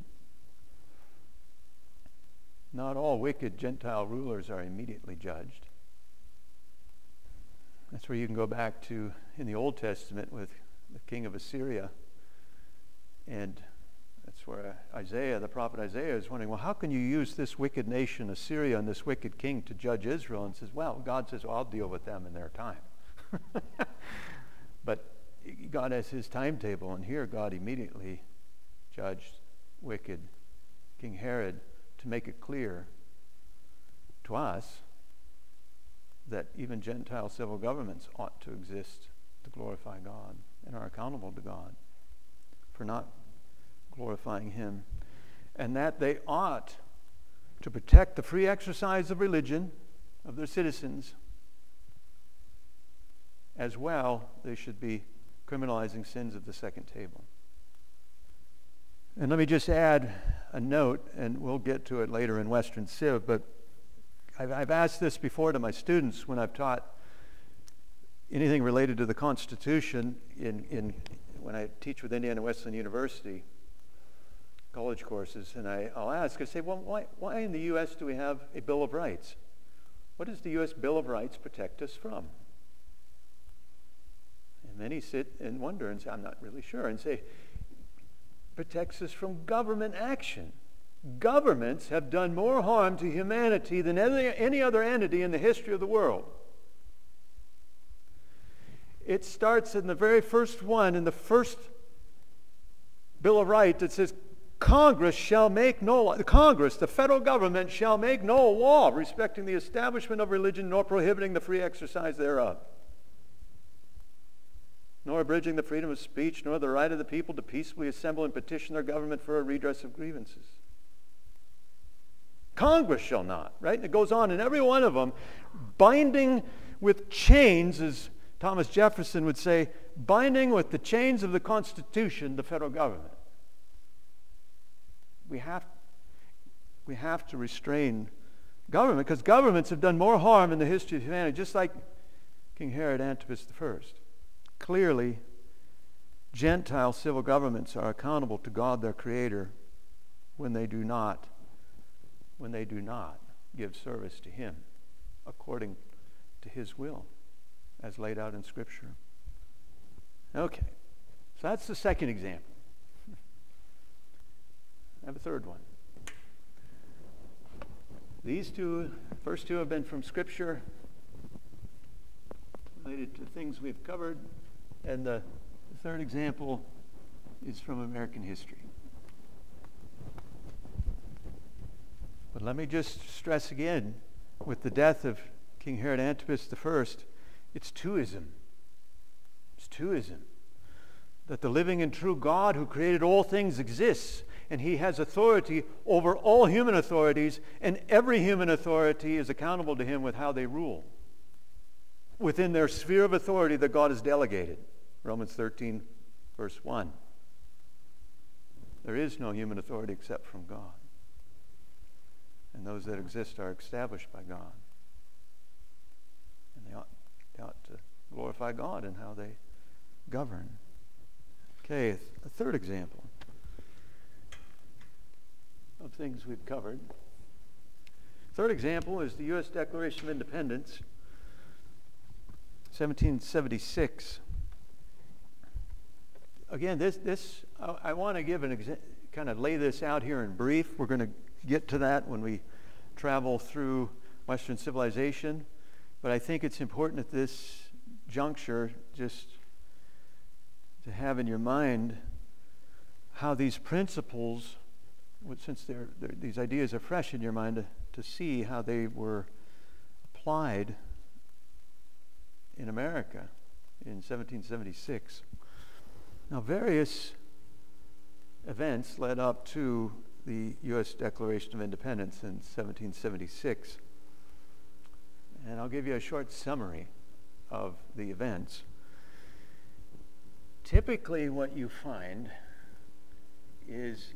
Not all wicked Gentile rulers are immediately judged. That's where you can go back to in the Old Testament with the king of Assyria. And that's where Isaiah, the prophet Isaiah, is wondering, well, how can you use this wicked nation, Assyria, and this wicked king to judge Israel? And says, well, God says, well, I'll deal with them in their time. But God has his timetable, and here God immediately judged wicked King Herod to make it clear to us that even Gentile civil governments ought to exist to glorify God and are accountable to God for not glorifying him, and that they ought to protect the free exercise of religion of their citizens. As well, they should be criminalizing sins of the second table. And let me just add a note, and we'll get to it later in Western Civ, but I've asked this before to my students when I've taught anything related to the Constitution when I teach with Indiana Wesleyan University college courses, and I'll ask, I say, well, why in the U.S. do we have a Bill of Rights? What does the U.S. Bill of Rights protect us from? And many sit and wonder and say, I'm not really sure, and say, protects us from government action. Governments have done more harm to humanity than any other entity in the history of the world. It starts in the very first one, in the first Bill of Rights, that says, Congress shall make no law. Congress, the federal government, shall make no law respecting the establishment of religion, nor prohibiting the free exercise thereof, nor abridging the freedom of speech, nor the right of the people to peaceably assemble and petition their government for a redress of grievances. Congress shall not, right? And it goes on in every one of them, binding with chains, as Thomas Jefferson would say, binding with the chains of the Constitution the federal government. We have to restrain government, because governments have done more harm in the history of humanity, just like King Herod Antipas I. Clearly, Gentile civil governments are accountable to God, their Creator, when they do not give service to him according to his will, as laid out in Scripture. Okay, so that's the second example. I have a third one. These first two have been from Scripture, related to things we've covered, and the third example is from American history. But let me just stress again, with the death of King Herod Antipas I, it's twoism. It's twoism. That the living and true God who created all things exists, and he has authority over all human authorities, and every human authority is accountable to him with how they rule within their sphere of authority that God has delegated. Romans 13, verse 1. There is no human authority except from God. And those that exist are established by God. And they ought to glorify God in how they govern. Okay, a third example of things we've covered. Third example is the U.S. Declaration of Independence, 1776. Again, this I want to give kind of lay this out here in brief. We're going to get to that when we travel through Western civilization. But I think it's important at this juncture just to have in your mind how these principles, since these ideas are fresh in your mind, to see how they were applied in America in 1776. Now, various events led up to the U.S. Declaration of Independence in 1776. And I'll give you a short summary of the events. Typically, what you find is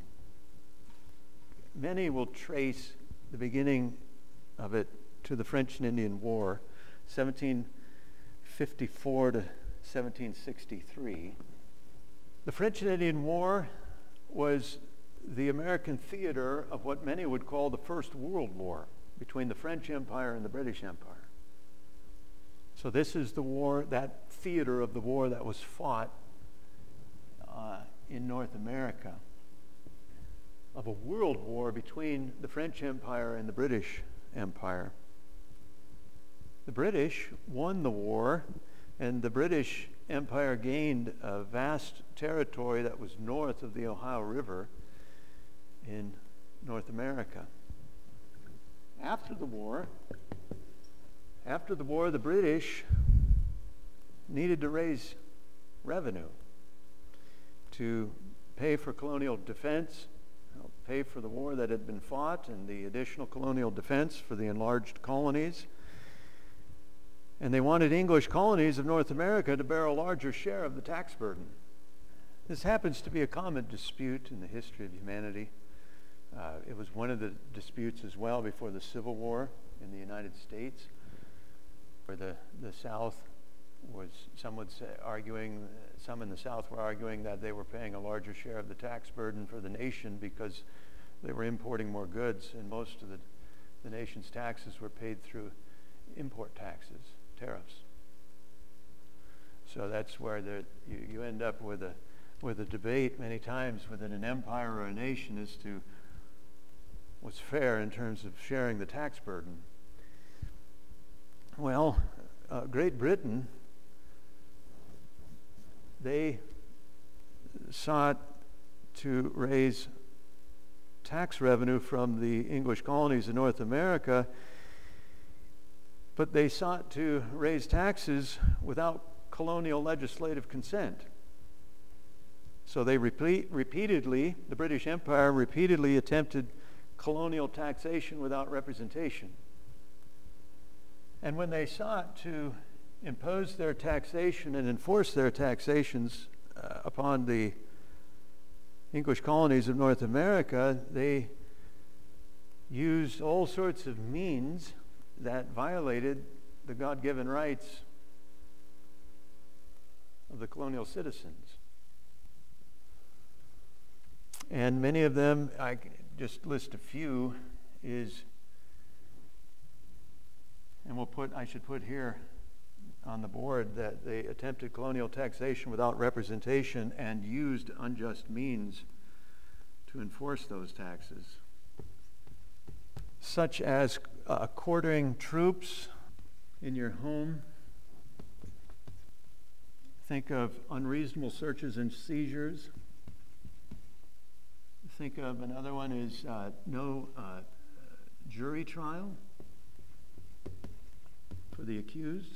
many will trace the beginning of it to the French and Indian War, 1754 to 1763. The French and Indian War was the American theater of what many would call the First World War between the French Empire and the British Empire. So this is the war, that theater of the war that was fought in North America, of a world war between the French Empire and the British Empire. The British won the war, and the British Empire gained a vast territory that was north of the Ohio River in North America. After the war, the British needed to raise revenue to pay for colonial defense, pay for the war that had been fought and the additional colonial defense for the enlarged colonies. And they wanted English colonies of North America to bear a larger share of the tax burden. This happens to be a common dispute in the history of humanity. It was one of the disputes as well before the Civil War in the United States, where the South was, some would say, some in the South were arguing that they were paying a larger share of the tax burden for the nation because they were importing more goods, and most of the nation's taxes were paid through import taxes, tariffs. So that's where you end up with a debate many times within an empire or a nation as to what's fair in terms of sharing the tax burden. Well, Great Britain, they sought to raise tax revenue from the English colonies in North America, but they sought to raise taxes without colonial legislative consent. So they repeatedly, the British Empire repeatedly attempted colonial taxation without representation. And when they sought to impose their taxation and enforce their taxations upon the English colonies of North America, they used all sorts of means that violated the God-given rights of the colonial citizens. And many of them, I just list a few, I should put here on the board that they attempted colonial taxation without representation and used unjust means to enforce those taxes, such as quartering troops in your home. Think of unreasonable searches and seizures. Think of another one is no jury trial for the accused.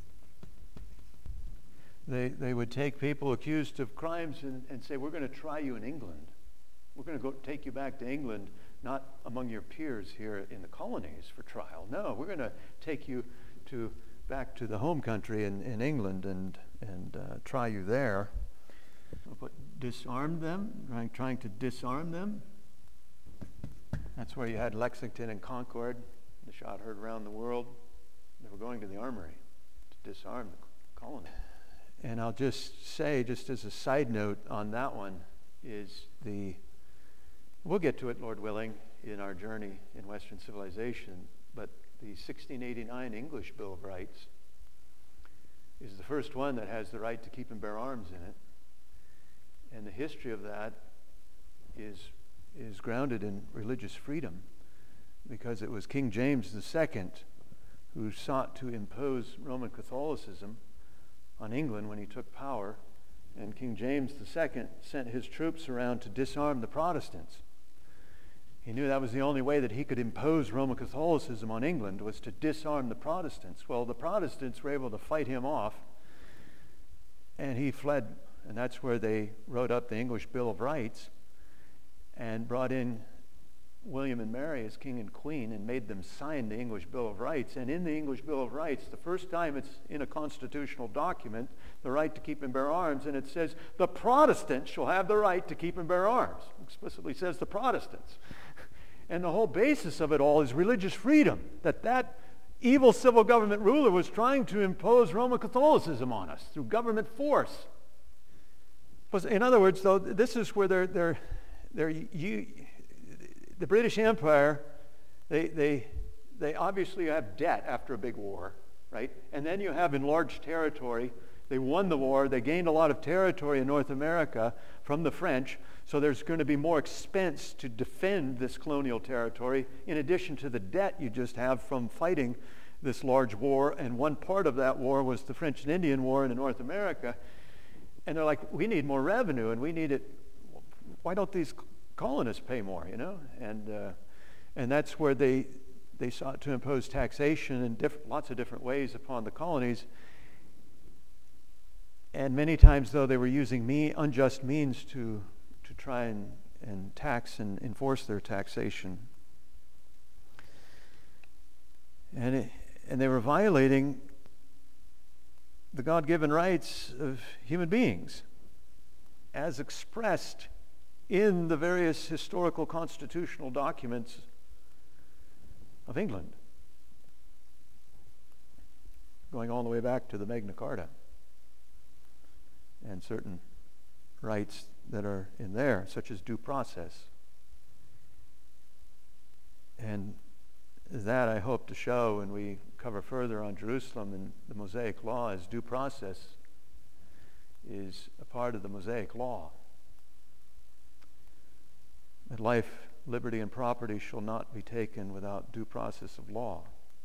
They would take people accused of crimes and say, we're going to try you in England. We're going to go take you back to England, not among your peers here in the colonies for trial. No, we're going to take you back to the home country in England and try you there. But disarm them, trying to disarm them. That's where you had Lexington and Concord. The shot heard around the world. They were going to the armory to disarm the colony. And I'll just say, just as a side note on that one, we'll get to it, Lord willing, in our journey in Western civilization, but the 1689 English Bill of Rights is the first one that has the right to keep and bear arms in it. And the history of that is is grounded in religious freedom, because it was King James II who sought to impose Roman Catholicism on England when he took power, and King James II sent his troops around to disarm the Protestants. He knew that was the only way that he could impose Roman Catholicism on England, was to disarm the Protestants. Well, the Protestants were able to fight him off, and he fled, and that's where they wrote up the English Bill of Rights and brought in William and Mary as king and queen and made them sign the English Bill of Rights. And in the English Bill of Rights, the first time it's in a constitutional document, the right to keep and bear arms, and it says, the Protestants shall have the right to keep and bear arms. It explicitly says the Protestants. And the whole basis of it all is religious freedom, that evil civil government ruler was trying to impose Roman Catholicism on us through government force. In other words, though, this is where the British Empire, they obviously have debt after a big war, right? And then you have enlarged territory. They won the war. They gained a lot of territory in North America from the French. So there's going to be more expense to defend this colonial territory, in addition to the debt you just have from fighting this large war. And one part of that war was the French and Indian War in North America. And they're like, we need more revenue, and we need it. Why don't these colonists pay more, you know? And that's where they sought to impose taxation in lots of different ways upon the colonies. And many times, though, they were using unjust means to try and tax and enforce their taxation. And they were violating the God-given rights of human beings as expressed in the various historical constitutional documents of England, going all the way back to the Magna Carta and certain rights that are in there, such as due process. And that I hope to show when we cover further on Jerusalem and the Mosaic Law, as due process is a part of the Mosaic Law. That life, liberty, and property shall not be taken without due process of law.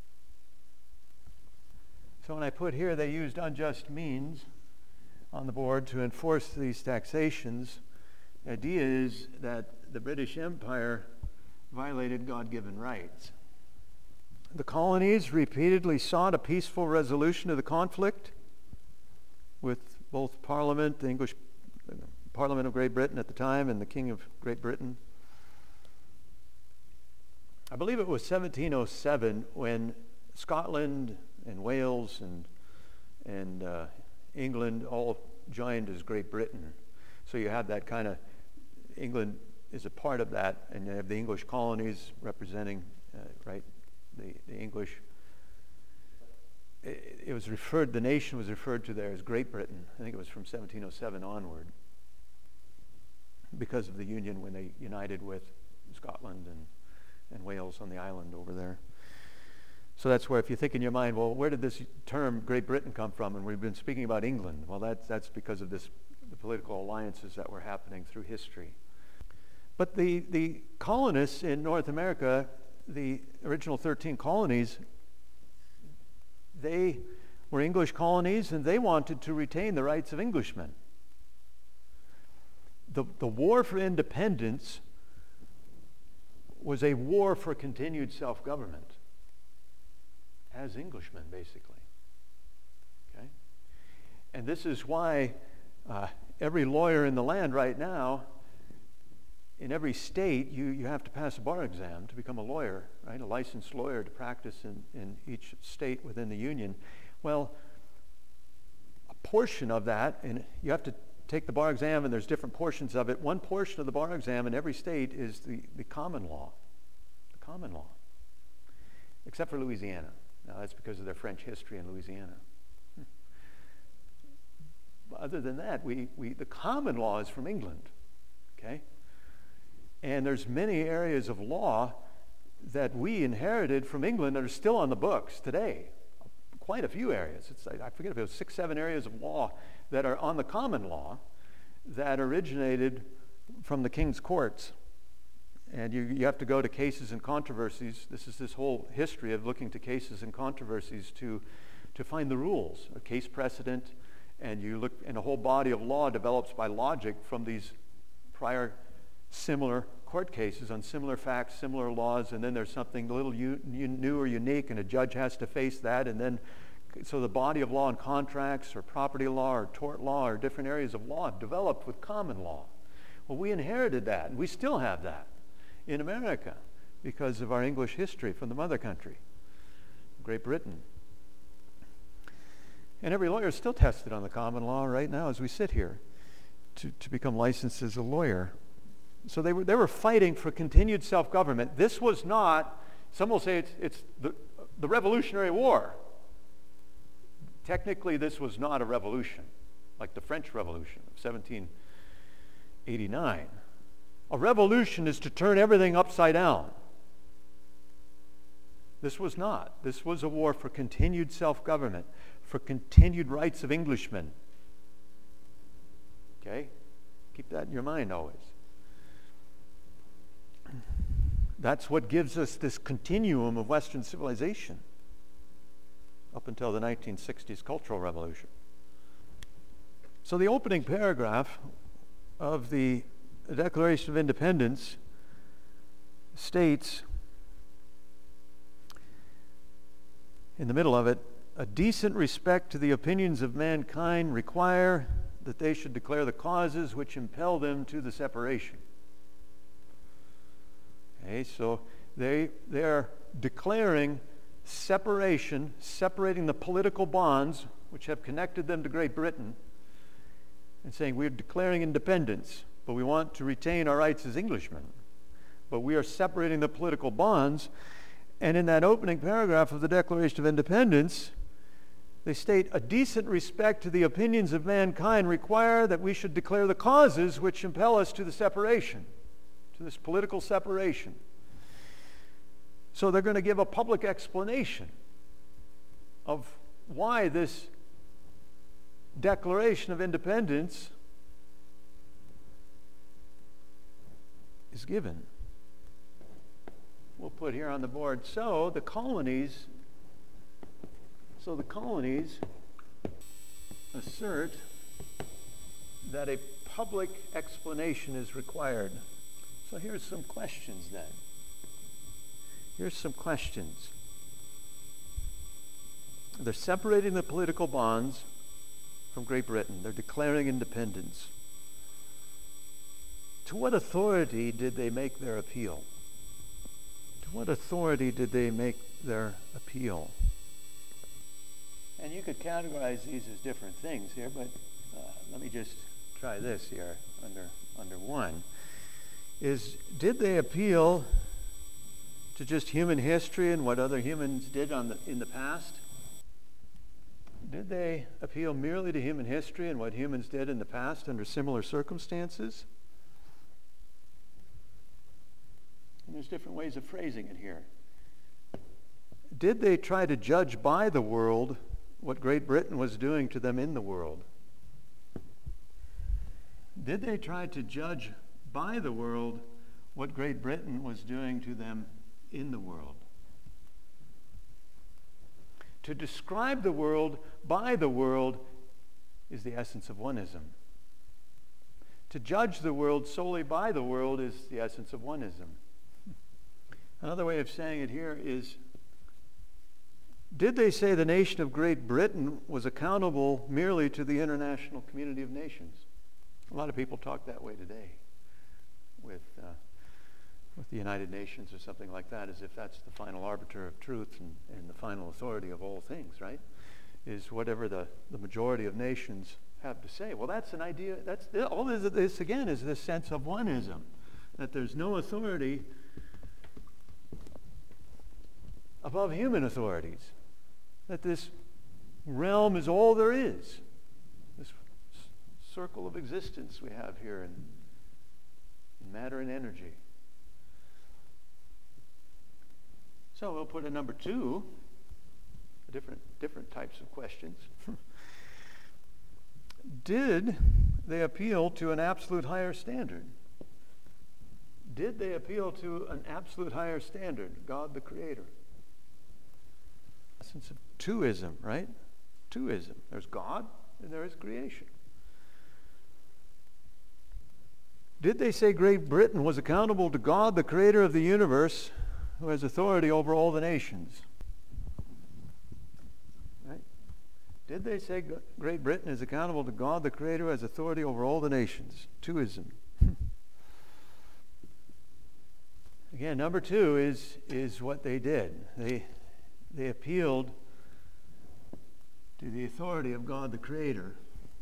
So when I put here they used unjust means on the board to enforce these taxations, the idea is that the British Empire violated God-given rights. The colonies repeatedly sought a peaceful resolution of the conflict with both Parliament, the English Parliament of Great Britain at the time, and the King of Great Britain. I believe it was 1707 when Scotland and Wales and England all joined as Great Britain. So you have that kind of, England is a part of that, and you have the English colonies representing, the English. It was referred, the nation was referred to there as Great Britain. I think it was from 1707 onward, because of the union when they united with Scotland and Wales on the island over there. So that's where, if you think in your mind, well, where did this term Great Britain come from? And we've been speaking about England. Well, that's because of the political alliances that were happening through history. But the colonists in North America, the original 13 colonies, they were English colonies, and they wanted to retain the rights of Englishmen. The war for independence was a war for continued self-government as Englishmen, basically. Okay? And this is why every lawyer in the land right now, in every state, you have to pass a bar exam to become a lawyer, right? A licensed lawyer to practice in each state within the union. Well, a portion of that, and you have to take the bar exam, and there's different portions of it. One portion of the bar exam in every state is the common law. The common law. Except for Louisiana. Now, that's because of their French history in Louisiana. Other than that, the common law is from England. Okay? And there's many areas of law that we inherited from England that are still on the books today. Quite a few areas. I forget if it was 6, 7 areas of law that are on the common law that originated from the king's courts And you have to go to cases and controversies. This is this whole history of looking to cases and controversies to find the rules, a case precedent, and you look, and a whole body of law develops by logic from these prior similar court cases on similar facts, similar laws, and then there's something a little new or unique, and a judge has to face that, and then so the body of law and contracts or property law or tort law or different areas of law have developed with common law. Well, we inherited that, and we still have that in America because of our English history from the mother country, Great Britain. And every lawyer is still tested on the common law right now as we sit here to become licensed as a lawyer. So they were fighting for continued self-government. This was not, some will say it's the Revolutionary War. Technically, this was not a revolution, like the French Revolution of 1789. A revolution is to turn everything upside down. This was not. This was a war for continued self-government, for continued rights of Englishmen. Okay? Keep that in your mind always. That's what gives us this continuum of Western civilization up until the 1960s Cultural Revolution. So the opening paragraph of the Declaration of Independence states, in the middle of it, a decent respect to the opinions of mankind require that they should declare the causes which impel them to the separation. Okay, so they are declaring separation, separating the political bonds which have connected them to Great Britain, and saying we're declaring independence, but we want to retain our rights as Englishmen. But we are separating the political bonds. And in that opening paragraph of the Declaration of Independence, they state, a decent respect to the opinions of mankind require that we should declare the causes which impel us to the separation, to this political separation. So they're going to give a public explanation of why this Declaration of Independence is given. We'll put here on the board, so the colonies assert that a public explanation is required. So here's some questions then. Here's some questions. They're separating the political bonds from Great Britain. They're declaring independence. To what authority did they make their appeal? To what authority did they make their appeal? And you could categorize these as different things here, but let me just try this here under one. Did they appeal to just human history and what other humans did in the past? Did they appeal merely to human history and what humans did in the past under similar circumstances? And there's different ways of phrasing it here. Did they try to judge by the world what Great Britain was doing to them in the world? Did they try to judge by the world what Great Britain was doing to them in the world? To describe the world by the world is the essence of oneism. To judge the world solely by the world is the essence of oneism. Another way of saying it here is, did they say the nation of Great Britain was accountable merely to the international community of nations? A lot of people talk that way today with the United Nations or something like that, as if that's the final arbiter of truth and the final authority of all things, right? Is whatever the majority of nations have to say. Well, that's an idea. That's all this again is this sense of oneism, that there's no authority above human authorities, that this realm is all there is, this circle of existence we have here in matter and energy. So we'll put a number 2, different types of questions. Did they appeal to an absolute higher standard? did they appeal to an absolute higher standard, God the Creator? Essence of twoism, right? Twoism. There's God and there is creation. Did they say Great Britain was accountable to God, the Creator of the universe, who has authority over all the nations? Right? Did they say Great Britain is accountable to God, the Creator, who has authority over all the nations? Twoism. Again, number two is what they did. They appealed to the authority of God the Creator,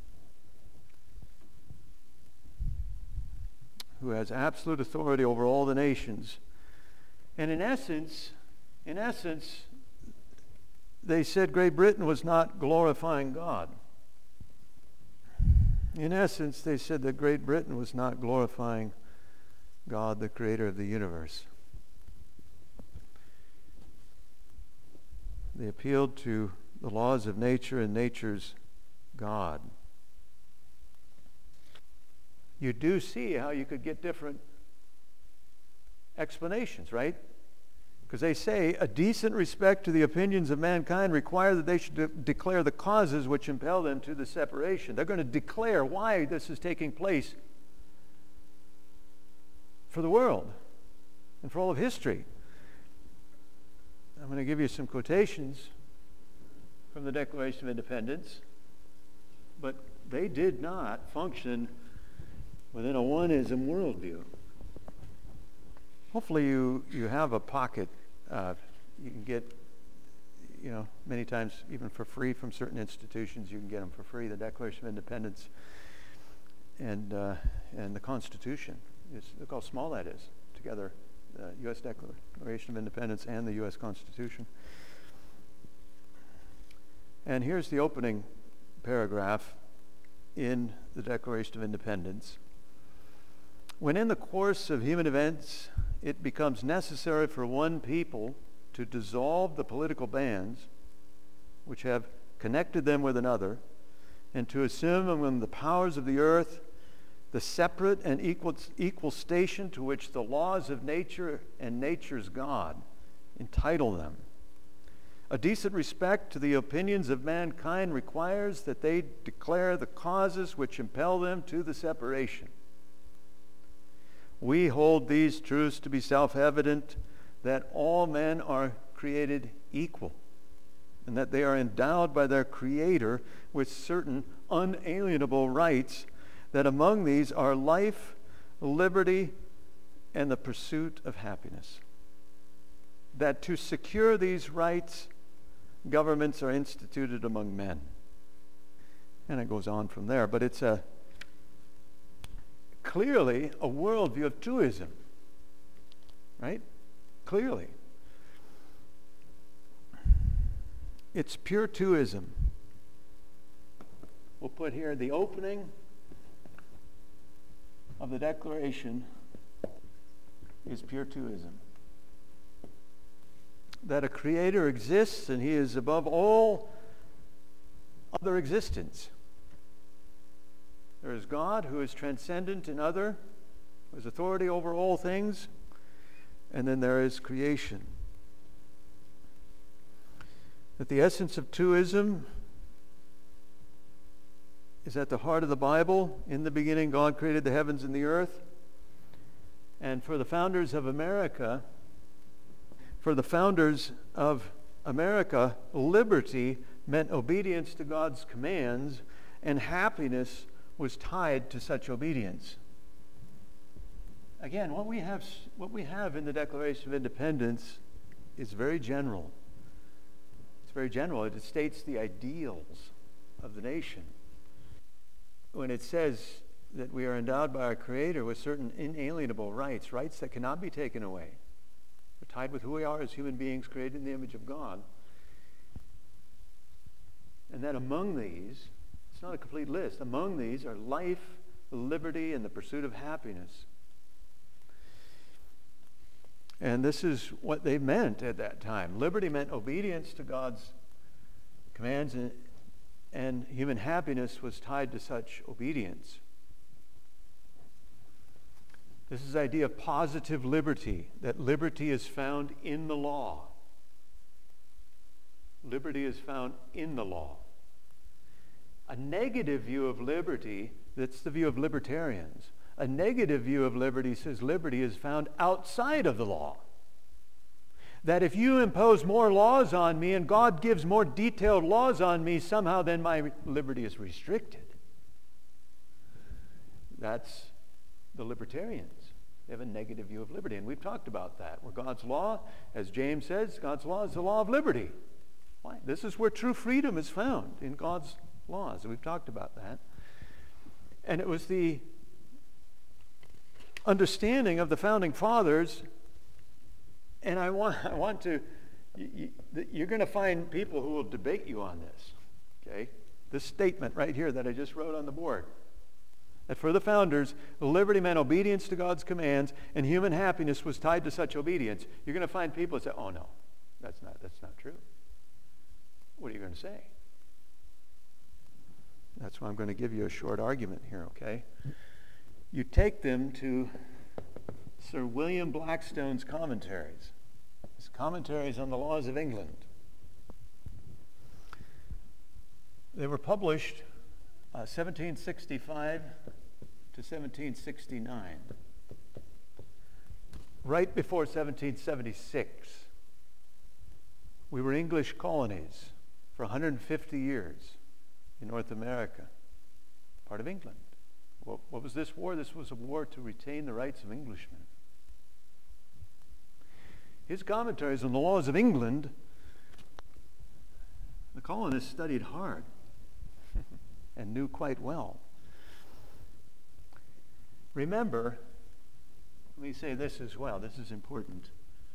who has absolute authority over all the nations. And in essence, they said Great Britain was not glorifying God. In essence, they said that Great Britain was not glorifying God, the Creator of the universe. They appealed to the laws of nature and nature's God. You do see how you could get different explanations, right? Because they say a decent respect to the opinions of mankind require that they should declare the causes which impel them to the separation. They're going to declare why this is taking place for the world and for all of history. I'm going to give you some quotations from the Declaration of Independence, but they did not function within a oneism worldview. Hopefully you have a pocket you can get, many times even for free from certain institutions. You can get them for free. The Declaration of Independence and the Constitution. Look how small that is together. The U.S. Declaration of Independence and the U.S. Constitution. And here's the opening paragraph in the Declaration of Independence. When in the course of human events it becomes necessary for one people to dissolve the political bands which have connected them with another, and to assume among the powers of the earth the separate and equal station to which the laws of nature and nature's God entitle them, a decent respect to the opinions of mankind requires that they declare the causes which impel them to the separation. We hold these truths to be self-evident, that all men are created equal, and that they are endowed by their Creator with certain unalienable rights, that among these are life, liberty, and the pursuit of happiness. That to secure these rights, governments are instituted among men. And it goes on from there, but it's clearly a worldview of twoism, right? Clearly. It's pure twoism. We'll put here the opening of the Declaration is pure twoism. That a Creator exists and He is above all other existence. There is God who is transcendent in other, who has authority over all things, and then there is creation. That the essence of twoism is at the heart of the Bible. In the beginning, God created the heavens and the earth. And for the founders of America, liberty meant obedience to God's commands, and happiness was tied to such obedience. Again, what we have in the Declaration of Independence is very general. It's very general. It states the ideals of the nation. When it says that we are endowed by our Creator with certain inalienable rights, rights that cannot be taken away. We're tied with who we are as human beings created in the image of God. And that among these, it's not a complete list, among these are life, liberty, and the pursuit of happiness. And this is what they meant at that time. Liberty meant obedience to God's commands, and human happiness was tied to such obedience. This is the idea of positive liberty, that liberty is found in the law. Liberty is found in the law. A negative view of liberty, that's the view of libertarians. A negative view of liberty says liberty is found outside of the law. That if you impose more laws on me and God gives more detailed laws on me, somehow then my liberty is restricted. That's the libertarians. They have a negative view of liberty, and we've talked about that. Where God's law, as James says, God's law is the law of liberty. Why? This is where true freedom is found, in God's laws. We've talked about that. And it was the understanding of the founding fathers, and I want to, you're going to find people who will debate you on this, okay? This statement right here that I just wrote on the board, that for the founders, liberty meant obedience to God's commands, and human happiness was tied to such obedience. You're going to find people that say, oh no, that's not true. What are you going to say? That's why I'm going to give you a short argument here, okay? You take them to Sir William Blackstone's commentaries. His commentaries on the laws of England. They were published 1765 to 1769. Right before 1776. We were English colonies for 150 years in North America, part of England. What was this war? This was a war to retain the rights of Englishmen. His commentaries on the laws of England, the colonists studied hard and knew quite well. Remember, let me say this as well. This is important.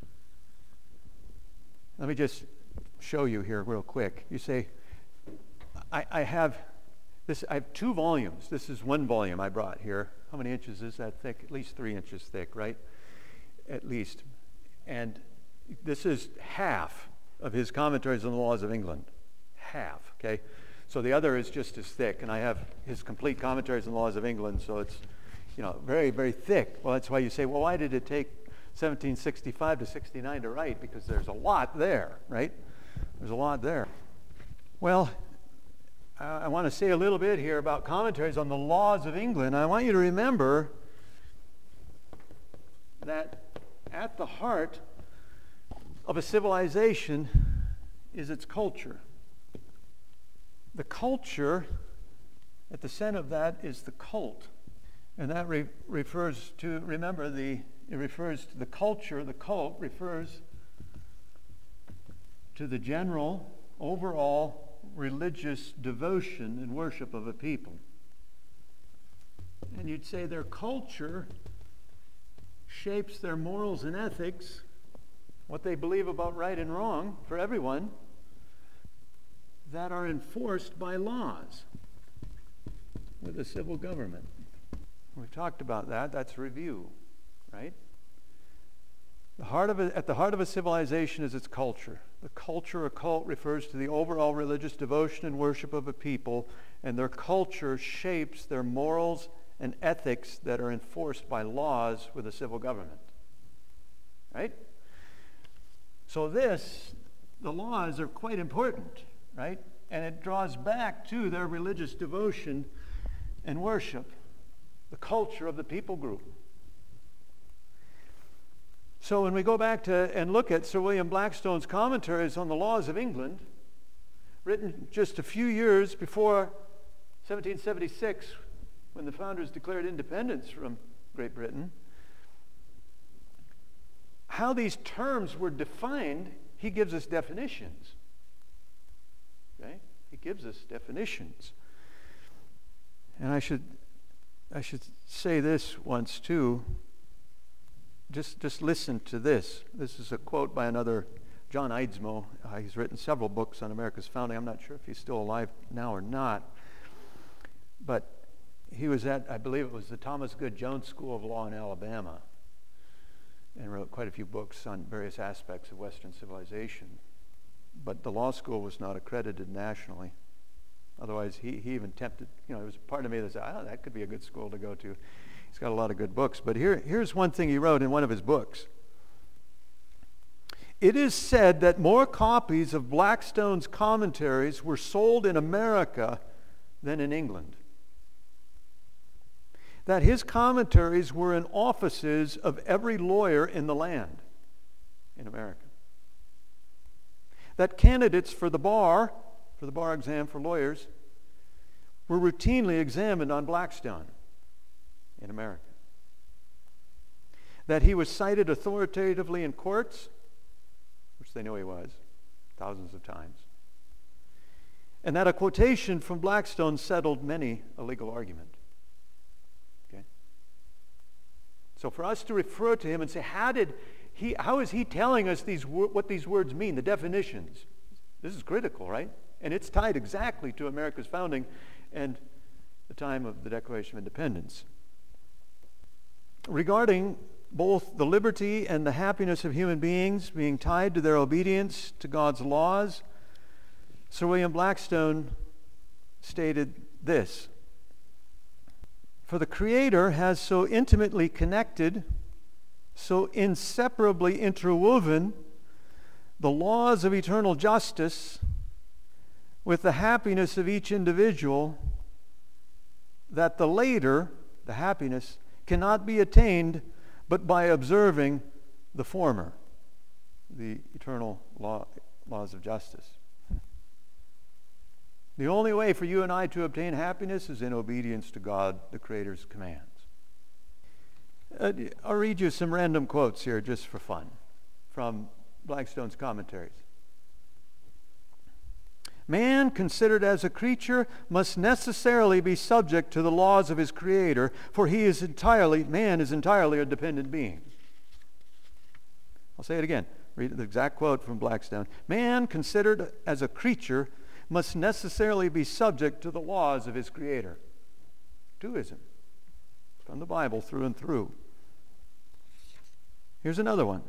Let me just show you here real quick. You say, I have 2 volumes. This is one volume I brought here. How many inches is that thick? At least 3 inches thick, right? At least. And this is half of his commentaries on the laws of England. Half, okay? So the other is just as thick, and I have his complete commentaries on the laws of England, so it's, very, very thick. Well, that's why you say, well, why did it take 1765 to 69 to write? Because there's a lot there, right? There's a lot there. Well, I want to say a little bit here about commentaries on the laws of England. I want you to remember that at the heart of a civilization is its culture. The culture, at the center of that is the cult. And that refers to, remember, it refers to the culture. The cult refers to the general, overall religious devotion and worship of a people. And you'd say their culture shapes their morals and ethics, what they believe about right and wrong for everyone, that are enforced by laws with a civil government. We've talked about that. That's review, right? At the heart of a civilization is its culture. The culture or cult refers to the overall religious devotion and worship of a people, and their culture shapes their morals and ethics that are enforced by laws with a civil government. Right? So the laws are quite important, right? And it draws back to their religious devotion and worship, the culture of the people group. So when we go back to and look at Sir William Blackstone's commentaries on the laws of England, written just a few years before 1776, when the founders declared independence from Great Britain, how these terms were defined, he gives us definitions. Okay? He gives us definitions. And I should say this once too. Just listen to this. This is a quote by another, John Eidsmoe. He's written several books on America's founding. I'm not sure if he's still alive now or not. But he was at, I believe it was the Thomas Goode Jones School of Law in Alabama, and wrote quite a few books on various aspects of Western civilization. But the law school was not accredited nationally. Otherwise, he even tempted, there was a part of me that said, that could be a good school to go to. He's got a lot of good books, but here's one thing he wrote in one of his books. It is said that more copies of Blackstone's commentaries were sold in America than in England. That his commentaries were in offices of every lawyer in the land in America. That candidates for the bar exam for lawyers, were routinely examined on Blackstone in America. That he was cited authoritatively in courts, which they know he was, thousands of times. And that a quotation from Blackstone settled many a legal argument. Okay? So for us to refer to him and say, how is he telling us what these words mean, the definitions? This is critical, right? And it's tied exactly to America's founding and the time of the Declaration of Independence. Regarding both the liberty and the happiness of human beings being tied to their obedience to God's laws, Sir William Blackstone stated this: "For the Creator has so intimately connected, so inseparably interwoven the laws of eternal justice with the happiness of each individual, that the later, the happiness, cannot be attained but by observing the former," the eternal laws of justice. The only way for you and I to obtain happiness is in obedience to God, the Creator's commands. I'll read you some random quotes here just for fun from Blackstone's commentaries. "Man, considered as a creature, must necessarily be subject to the laws of his Creator, for man is entirely a dependent being." I'll say it again. Read the exact quote from Blackstone. "Man, considered as a creature, must necessarily be subject to the laws of his Creator." Twoism. From the Bible through and through. Here's another one.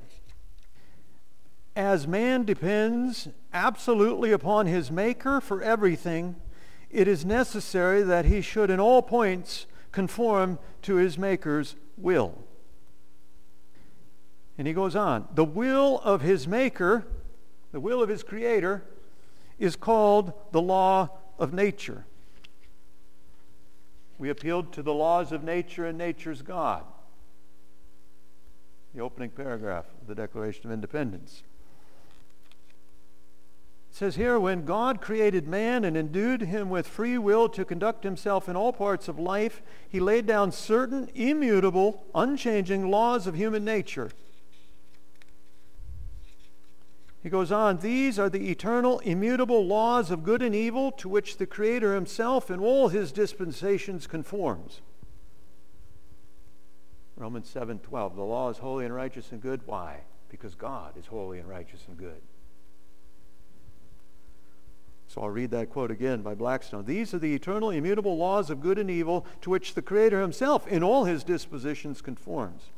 "As man depends absolutely upon his Maker for everything, it is necessary that he should in all points conform to his Maker's will." And he goes on, "The will of his Maker, the will of his Creator, is called the law of nature." We appealed to the laws of nature and nature's God. The opening paragraph of the Declaration of Independence. It says here, "When God created man and endued him with free will to conduct himself in all parts of life, he laid down certain immutable, unchanging laws of human nature." He goes on, "These are the eternal, immutable laws of good and evil to which the Creator himself in all his dispensations conforms." Romans 7:12, "The law is holy and righteous and good." Why? Because God is holy and righteous and good. So I'll read that quote again by Blackstone. "These are the eternal, immutable laws of good and evil to which the Creator himself in all his dispositions conforms."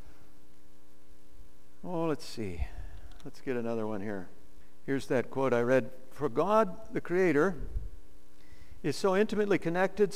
Oh, let's see. Let's get another one here. Here's that quote I read. "For God, the Creator, is so intimately connected,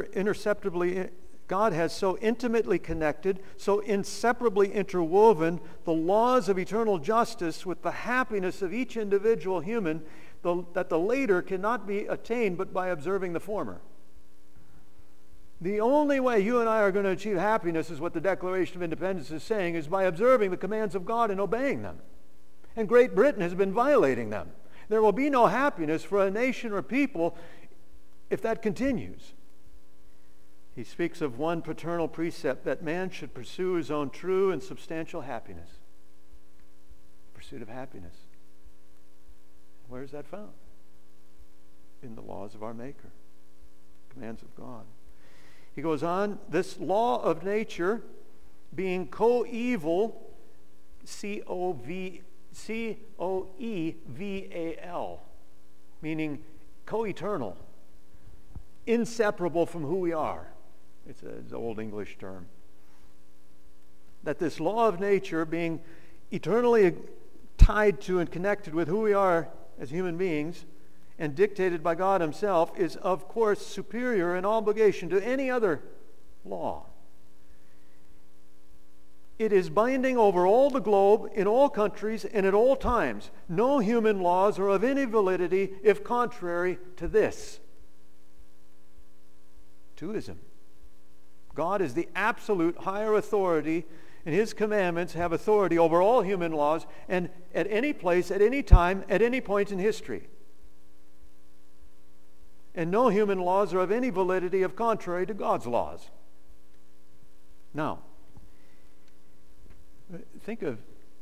God has so intimately connected, so inseparably interwoven the laws of eternal justice with the happiness of each individual human, that the later cannot be attained but by observing the former." The only way you and I are going to achieve happiness is what the Declaration of Independence is saying, is by observing the commands of God and obeying them. And Great Britain has been violating them. There will be no happiness for a nation or people if that continues. He speaks of one paternal precept, that man should pursue his own true and substantial happiness. Pursuit of happiness. Where is that found? In the laws of our Maker, commands of God. He goes on, "This law of nature, being coeval," C-O-E-V-A-L, meaning co-eternal, inseparable from who we are. It's an old English term. "That this law of nature, being eternally tied to and connected with who we are as human beings and dictated by God himself, is of course superior in obligation to any other law. It is binding over all the globe, in all countries, and at all times. No human laws are of any validity if contrary to this. Twoism. God is the absolute higher authority, and His commandments have authority over all human laws, and at any place, at any time, at any point in history. And no human laws are of any validity if contrary to God's laws. Now, think of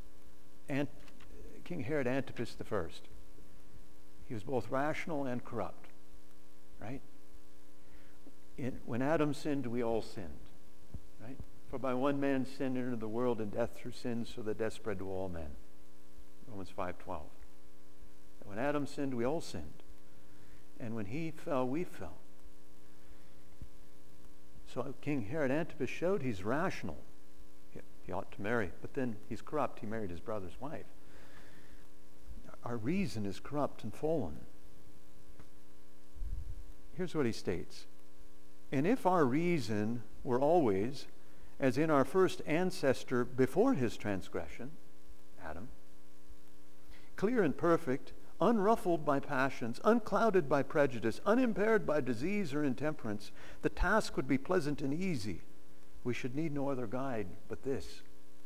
King Herod Antipas I. He was both rational and corrupt, right? When Adam sinned, we all sinned, right? For by one man sin entered the world, and death through sin, so that death spread to all men. Romans 5:12. When Adam sinned, we all sinned. And when he fell, we fell. So King Herod Antipas showed he's rational. He ought to marry, but then he's corrupt. He married his brother's wife. Our reason is corrupt and fallen. Here's what he states. And if our reason were always, as in our first ancestor before his transgression, Adam, clear and perfect, unruffled by passions, unclouded by prejudice, unimpaired by disease or intemperance, the task would be pleasant and easy. We should need no other guide but this.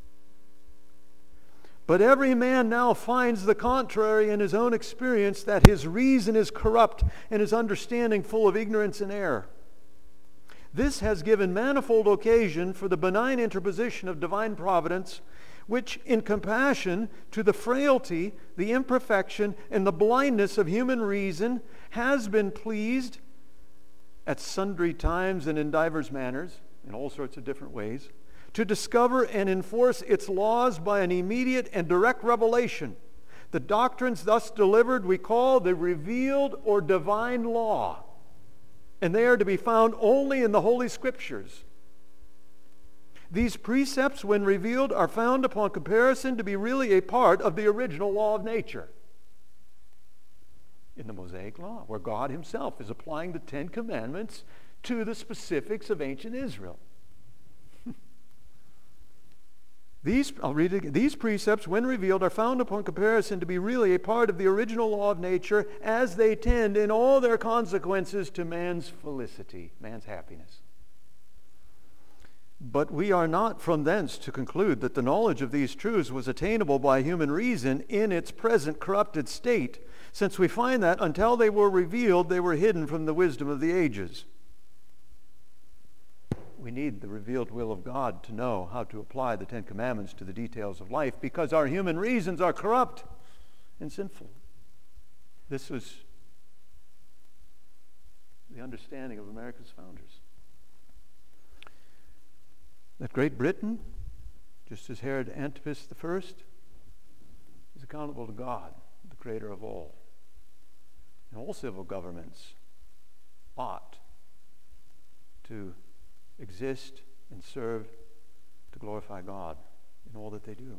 But every man now finds the contrary in his own experience, that his reason is corrupt and his understanding full of ignorance and error. This has given manifold occasion for the benign interposition of divine providence, which in compassion to the frailty, the imperfection, and the blindness of human reason has been pleased at sundry times and in divers manners, in all sorts of different ways, to discover and enforce its laws by an immediate and direct revelation. The doctrines thus delivered we call the revealed or divine law, and they are to be found only in the Holy Scriptures. These precepts, when revealed, are found upon comparison to be really a part of the original law of nature. In the Mosaic Law, where God Himself is applying the Ten Commandments to the specifics of ancient Israel. I'll read it again. These precepts, when revealed, are found upon comparison to be really a part of the original law of nature, as they tend in all their consequences to man's felicity, man's happiness. But we are not from thence to conclude that the knowledge of these truths was attainable by human reason in its present corrupted state, since we find that until they were revealed, they were hidden from the wisdom of the ages. We need the revealed will of God to know how to apply the Ten Commandments to the details of life, because our human reasons are corrupt and sinful. This was the understanding of America's founders. That Great Britain, just as Herod Antipas I, is accountable to God, the creator of all. And all civil governments ought to exist and serve to glorify God in all that they do.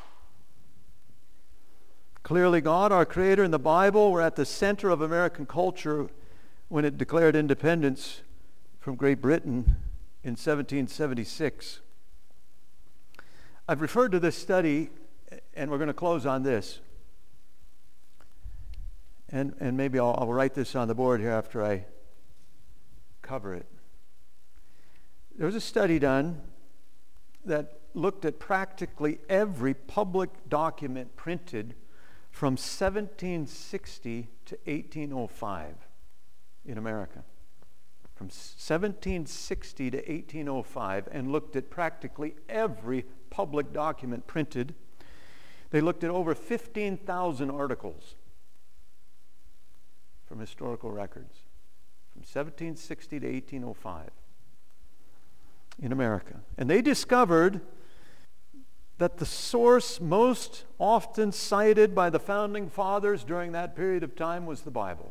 Clearly, God, our Creator, and the Bible were at the center of American culture when it declared independence from Great Britain in 1776. I've referred to this study, and we're going to close on this. And maybe I'll write this on the board here after I cover it. There was a study done that looked at practically every public document printed from 1760 to 1805 in America. From 1760 to 1805, and looked at practically every public document printed. They looked at over 15,000 articles from historical records from 1760 to 1805 in America. And they discovered that the source most often cited by the founding fathers during that period of time was the Bible,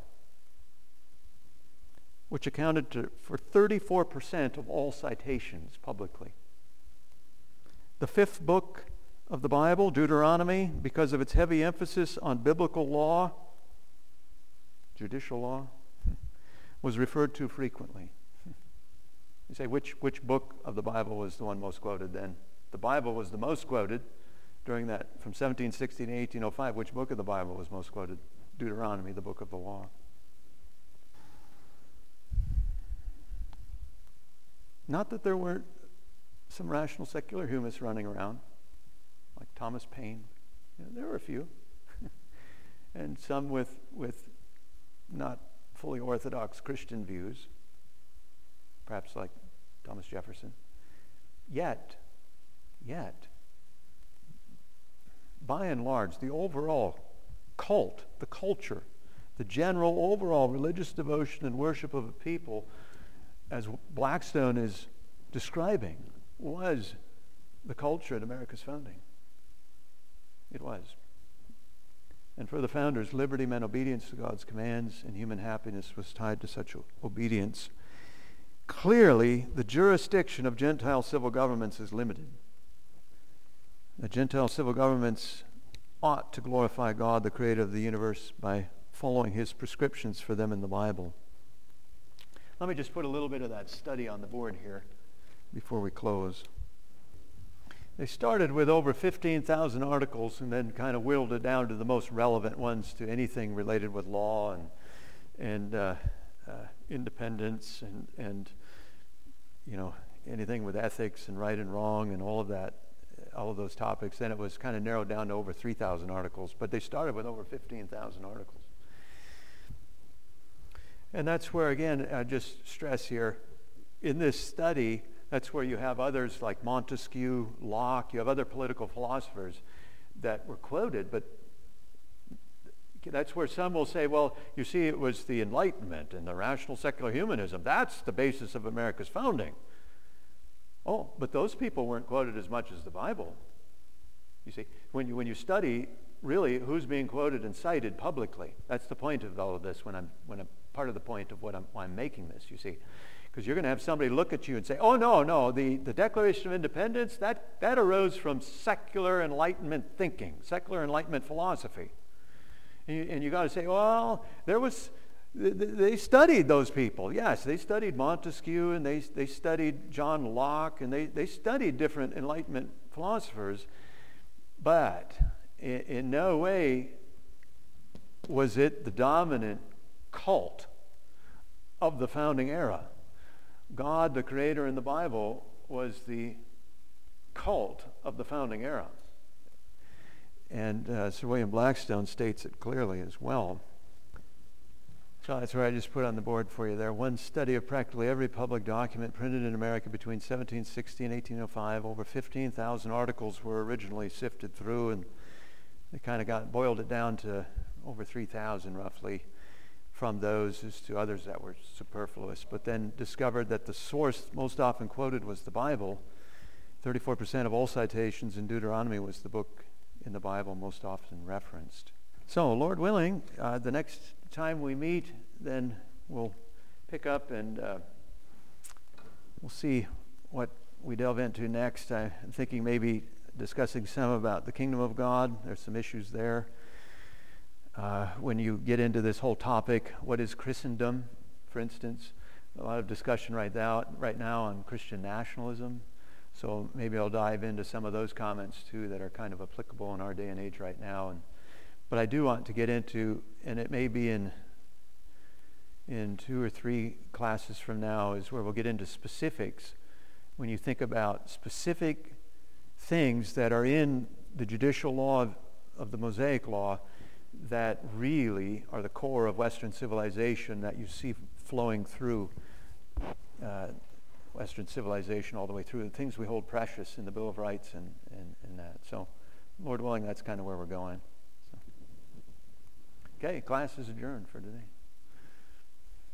which accounted for 34% of all citations publicly. The fifth book of the Bible, Deuteronomy, because of its heavy emphasis on biblical law, judicial law, was referred to frequently. You say, which book of the Bible was the one most quoted then? the Bible was the most quoted during that, from 1760 to 1805, which book of the Bible was most quoted? Deuteronomy, the book of the law. Not that there weren't some rational secular humanists running around, like Thomas Paine. There were a few. And some with not fully orthodox Christian views, perhaps like Thomas Jefferson. Yet, by and large, the overall cult, the culture, the general overall religious devotion and worship of a people, as Blackstone is describing, was the culture at America's founding. It was. And for the founders, liberty meant obedience to God's commands, and human happiness was tied to such obedience. Clearly, the jurisdiction of Gentile civil governments is limited. The Gentile civil governments ought to glorify God, the creator of the universe, by following his prescriptions for them in the Bible. Let me just put a little bit of that study on the board here before we close. They started with over 15,000 articles and then kind of whittled it down to the most relevant ones, to anything related with law and independence and anything with ethics and right and wrong and all of that, all of those topics. Then it was kind of narrowed down to over 3,000 articles, but they started with over 15,000 articles. And that's where, again, I just stress here, in this study, that's where you have others like Montesquieu, Locke, you have other political philosophers that were quoted, but that's where some will say, well, you see, it was the Enlightenment and the rational secular humanism. That's the basis of America's founding. Oh, but those people weren't quoted as much as the Bible. You see, when you study, really, who's being quoted and cited publicly, that's the point of all of this, when I'm part of the point of why I'm making this, you see. Because you're going to have somebody look at you and say, oh, no, the Declaration of Independence, that arose from secular Enlightenment thinking, secular Enlightenment philosophy. And you got to say, well, they studied those people. Yes, they studied Montesquieu, and they studied John Locke, and they studied different Enlightenment philosophers, but in no way was it the dominant cult of the founding era. God, the creator in the Bible, was the cult of the founding era. And Sir William Blackstone states it clearly as well. So that's where I just put on the board for you there. One study of practically every public document printed in America between 1760 and 1805. Over 15,000 articles were originally sifted through, and they kind of boiled it down to over 3,000 roughly from those as to others that were superfluous, but then discovered that the source most often quoted was the Bible. 34% of all citations in Deuteronomy was the book in the Bible most often referenced. So, Lord willing, the next time we meet, then we'll pick up and we'll see what we delve into next. I'm thinking maybe discussing some about the kingdom of God. There's some issues there. When you get into this whole topic, what is Christendom, for instance? A lot of discussion right now on Christian nationalism. So maybe I'll dive into some of those comments too that are kind of applicable in our day and age right now. But I do want to get into, and it may be in 2 or 3 classes from now, is where we'll get into specifics. When you think about specific things that are in the judicial law of the Mosaic Law that really are the core of Western civilization, that you see flowing through Western civilization all the way through, the things we hold precious in the Bill of Rights and that. So, Lord willing, that's kind of where we're going. So. Okay, class is adjourned for today.